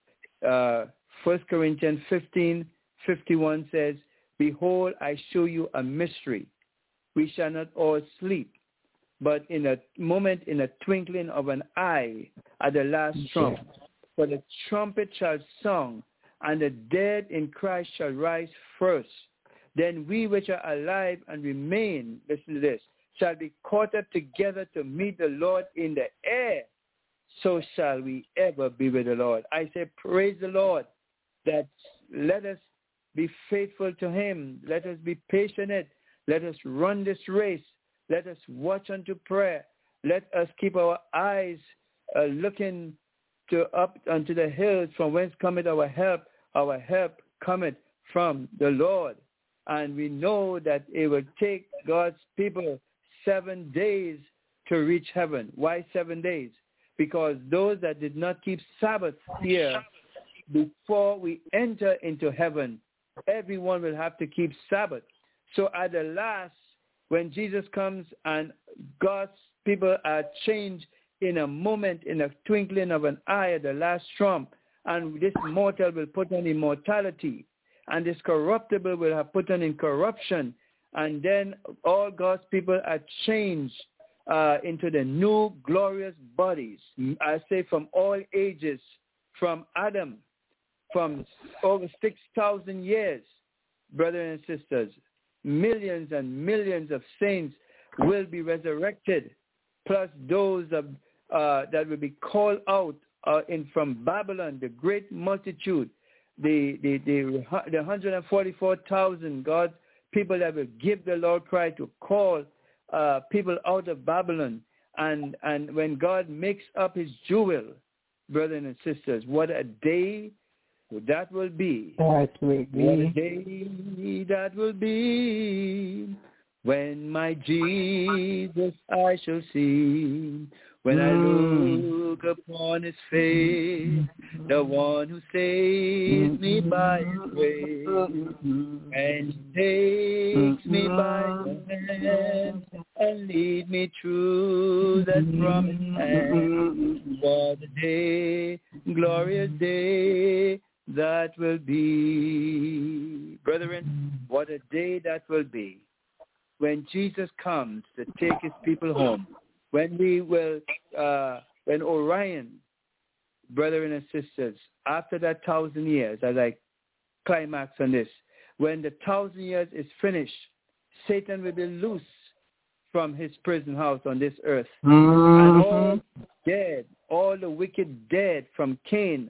Uh, First Corinthians fifteen fifty-one says, behold, I show you a mystery. We shall not all sleep, but in a moment, in a twinkling of an eye, at the last trump. For the trumpet shall sound, and the dead in Christ shall rise first. Then we which are alive and remain, listen to this, shall be caught up together to meet the Lord in the air. So shall we ever be with the Lord. I say, praise the Lord, that let us be faithful to him. Let us be patient. Let us run this race. Let us watch unto prayer. Let us keep our eyes uh, looking to up unto the hills, from whence cometh our help. Our help cometh from the Lord. And we know that it will take God's people seven days to reach heaven. Why seven days? Because those that did not keep Sabbath here before we enter into heaven, everyone will have to keep Sabbath. So at the last, when Jesus comes and God's people are changed in a moment, in a twinkling of an eye, at the last trump. And this mortal will put on immortality. And this corruptible will have put on incorruption. And then all God's people are changed uh, into the new glorious bodies. I say from all ages, from Adam, from over six thousand years, brothers and sisters, millions and millions of saints will be resurrected, plus those of, uh, that will be called out uh, in from Babylon, the great multitude, the the the, the one hundred forty-four thousand God's people that will give the Lord cry to call uh, people out of Babylon. And, and when God makes up his jewel, brothers and sisters, what a day that will be. That will be. What a day that will be when my Jesus I shall see. When I look upon his face, the one who saves me by his way, and takes me by the hand and lead me through that promised land. What a day, glorious day that will be. Brethren, what a day that will be when Jesus comes to take his people home. When we will, uh, when Orion, brethren and sisters, after that thousand years, as I climax on this, when the thousand years is finished, Satan will be loose from his prison house on this earth. Mm-hmm. And all dead, all the wicked dead from Cain,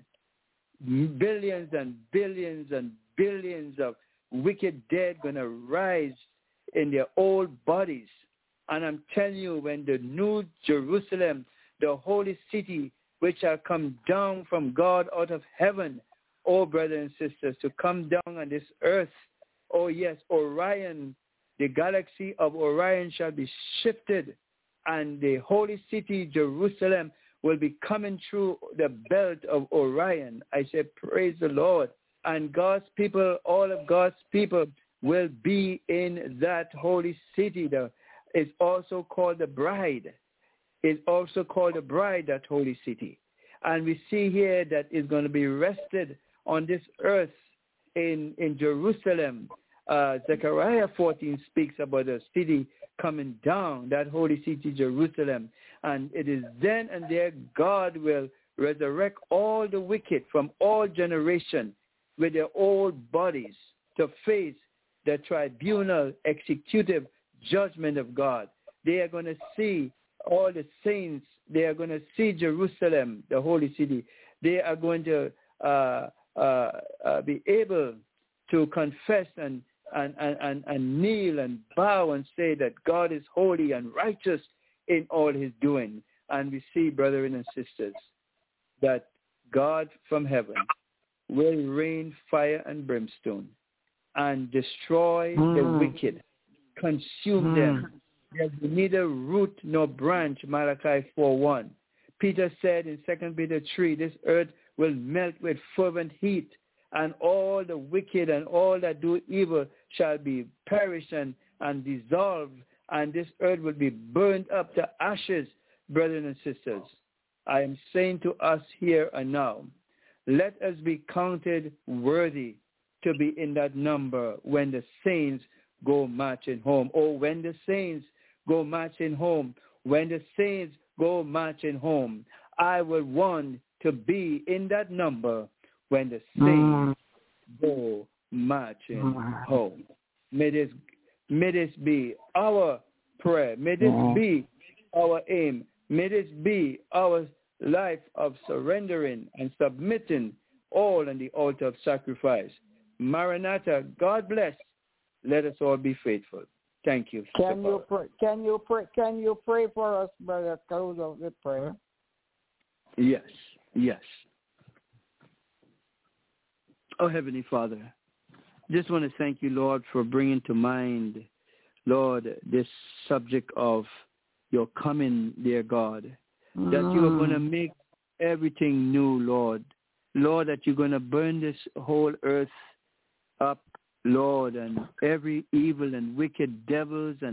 billions and billions and billions of wicked dead going to rise in their old bodies. And I'm telling you, when the new Jerusalem, the holy city, which shall come down from God out of heaven, oh, brothers and sisters, to come down on this earth, oh, yes, Orion, the galaxy of Orion shall be shifted, and the holy city, Jerusalem, will be coming through the belt of Orion. I say, praise the Lord. And God's people, all of God's people, will be in that holy city. The is also called the bride. Is also called the bride, that holy city. And we see here that is going to be rested on this earth in, in Jerusalem. Uh, Zechariah fourteen speaks about the city coming down, that holy city, Jerusalem. And it is then and there God will resurrect all the wicked from all generations with their old bodies to face the tribunal executive judgment of God. They are going to see all the saints. They are going to see Jerusalem, the holy city. They are going to uh, uh, uh, be able to confess and, and, and, and, and kneel and bow and say that God is holy and righteous in all his doing. And we see, brethren and sisters, that God from heaven will rain fire and brimstone and destroy mm. the wicked, consume mm. them. There will be neither root nor branch, Malachi four one. Peter said in Second Peter three, this earth will melt with fervent heat, and all the wicked and all that do evil shall be perished and, and dissolved, and this earth will be burned up to ashes, brothers and sisters. I am saying to us here and now, let us be counted worthy to be in that number when the saints go marching home. Or when the saints go marching home. When the saints go marching home. I would want to be in that number when the saints mm. go marching mm. home. May this, may this be our prayer. May this mm. be our aim. May this be our life of surrendering and submitting all on the altar of sacrifice. Maranatha, God bless. Let us all be faithful. Thank you. Can you pray? Can you pray? Can you pray for us, brother? Close of the prayer. Yes, yes. Oh, Heavenly Father, just want to thank you, Lord, for bringing to mind, Lord, this subject of your coming, dear God, mm. that you are going to make everything new, Lord. Lord, that you're going to burn this whole earth up, Lord, and every evil and wicked devils and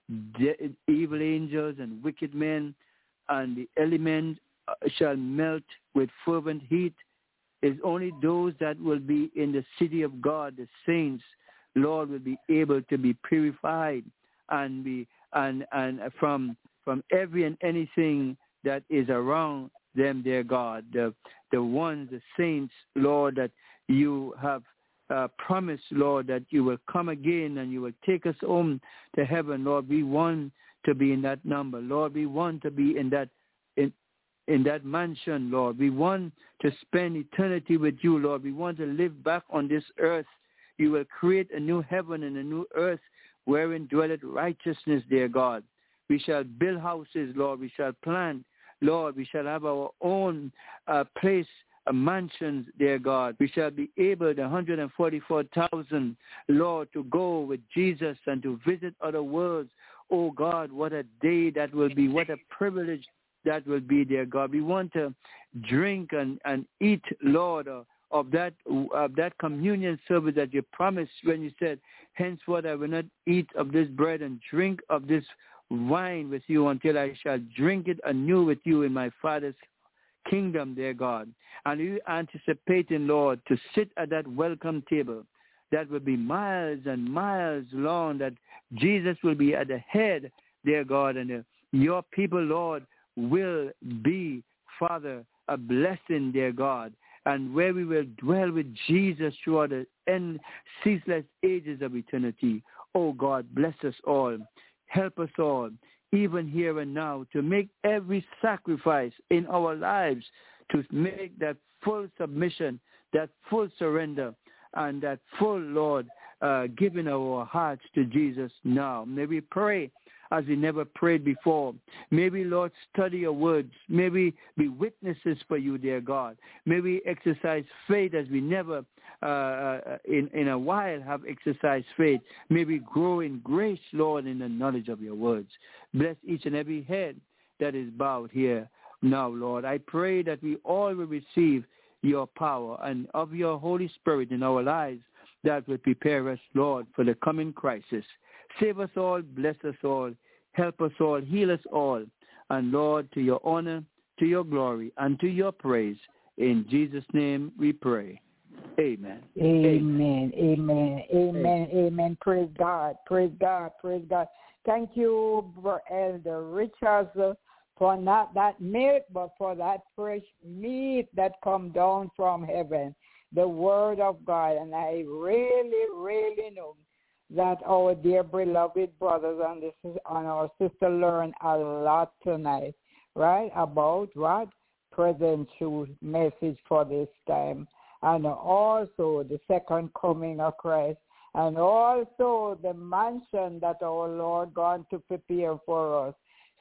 de- evil angels and wicked men, and the element shall melt with fervent heat. It's only those that will be in the city of God, the saints, Lord, will be able to be purified and be and and from from every and anything that is around them, dear God, the the ones, the saints, Lord, that you have uh, promised, Lord, that you will come again and you will take us home to heaven, Lord. We want to be in that number, Lord. We want to be in that in in that mansion, Lord. We want to spend eternity with you, Lord. We want to live back on this earth. You will create a new heaven and a new earth wherein dwelleth righteousness, dear God. We shall build houses, Lord. We shall plant, Lord. We shall have our own uh, place, uh, mansions, dear God. We shall be able, the one hundred forty-four thousand, Lord, to go with Jesus and to visit other worlds. Oh, God, what a day that will be. What a privilege that will be, dear God. We want to drink and, and eat, Lord, uh, of that of that communion service that you promised when you said, henceforth I will not eat of this bread and drink of this wine with you until I shall drink it anew with you in my Father's kingdom, dear God. And we anticipating, Lord, to sit at that welcome table that will be miles and miles long, that Jesus will be at the head, dear God, and uh, your people, Lord, will be, Father, a blessing, dear God, and where we will dwell with Jesus throughout the end, ceaseless ages of eternity. Oh, God, bless us all. Help us all, even here and now, to make every sacrifice in our lives, to make that full submission, that full surrender, and that full, Lord, uh, giving our hearts to Jesus now. May we pray as we never prayed before. May we, Lord, study your words. May we be witnesses for you, dear God. May we exercise faith as we never uh, in, in a while have exercised faith. May we grow in grace, Lord, in the knowledge of your words. Bless each and every head that is bowed here now, Lord. I pray that we all will receive your power and of your Holy Spirit in our lives that will prepare us, Lord, for the coming crisis. Save us all, bless us all, help us all, heal us all. And Lord, to your honor, to your glory, and to your praise, in Jesus' name we pray. Amen. Amen. Amen. Amen. Amen. Praise God. Praise God. Praise God. Thank you, Elder Richards, for not that milk, but for that fresh meat that come down from heaven, the word of God. And I really, really know that our dear beloved brothers and, this is, and our sister learn a lot tonight, right, about what? Present truth message for this time. And also the second coming of Christ. And also the mansion that our Lord going to prepare for us.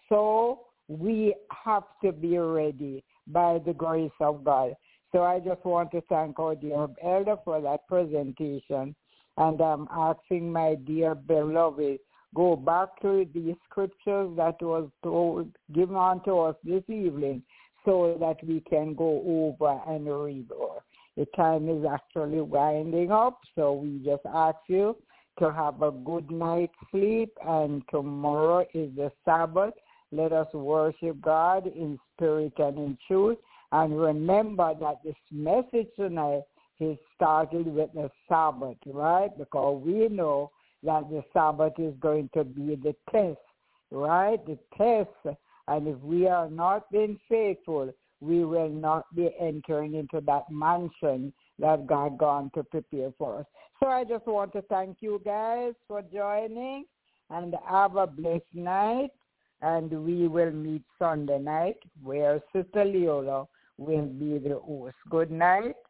So we have to be ready by the grace of God. So I just want to thank our dear elder for that presentation. And I'm asking my dear beloved, go back to the scriptures that was told, given unto us this evening so that we can go over and read more. The time is actually winding up, so we just ask you to have a good night's sleep, and tomorrow is the Sabbath. Let us worship God in spirit and in truth. And remember that this message tonight is started with the Sabbath, right? Because we know that the Sabbath is going to be the test, right? The test. And if we are not being faithful, we will not be entering into that mansion that God gone to prepare for us. So I just want to thank you guys for joining, and have a blessed night. And we will meet Sunday night where Sister Leola will be the host. Good night.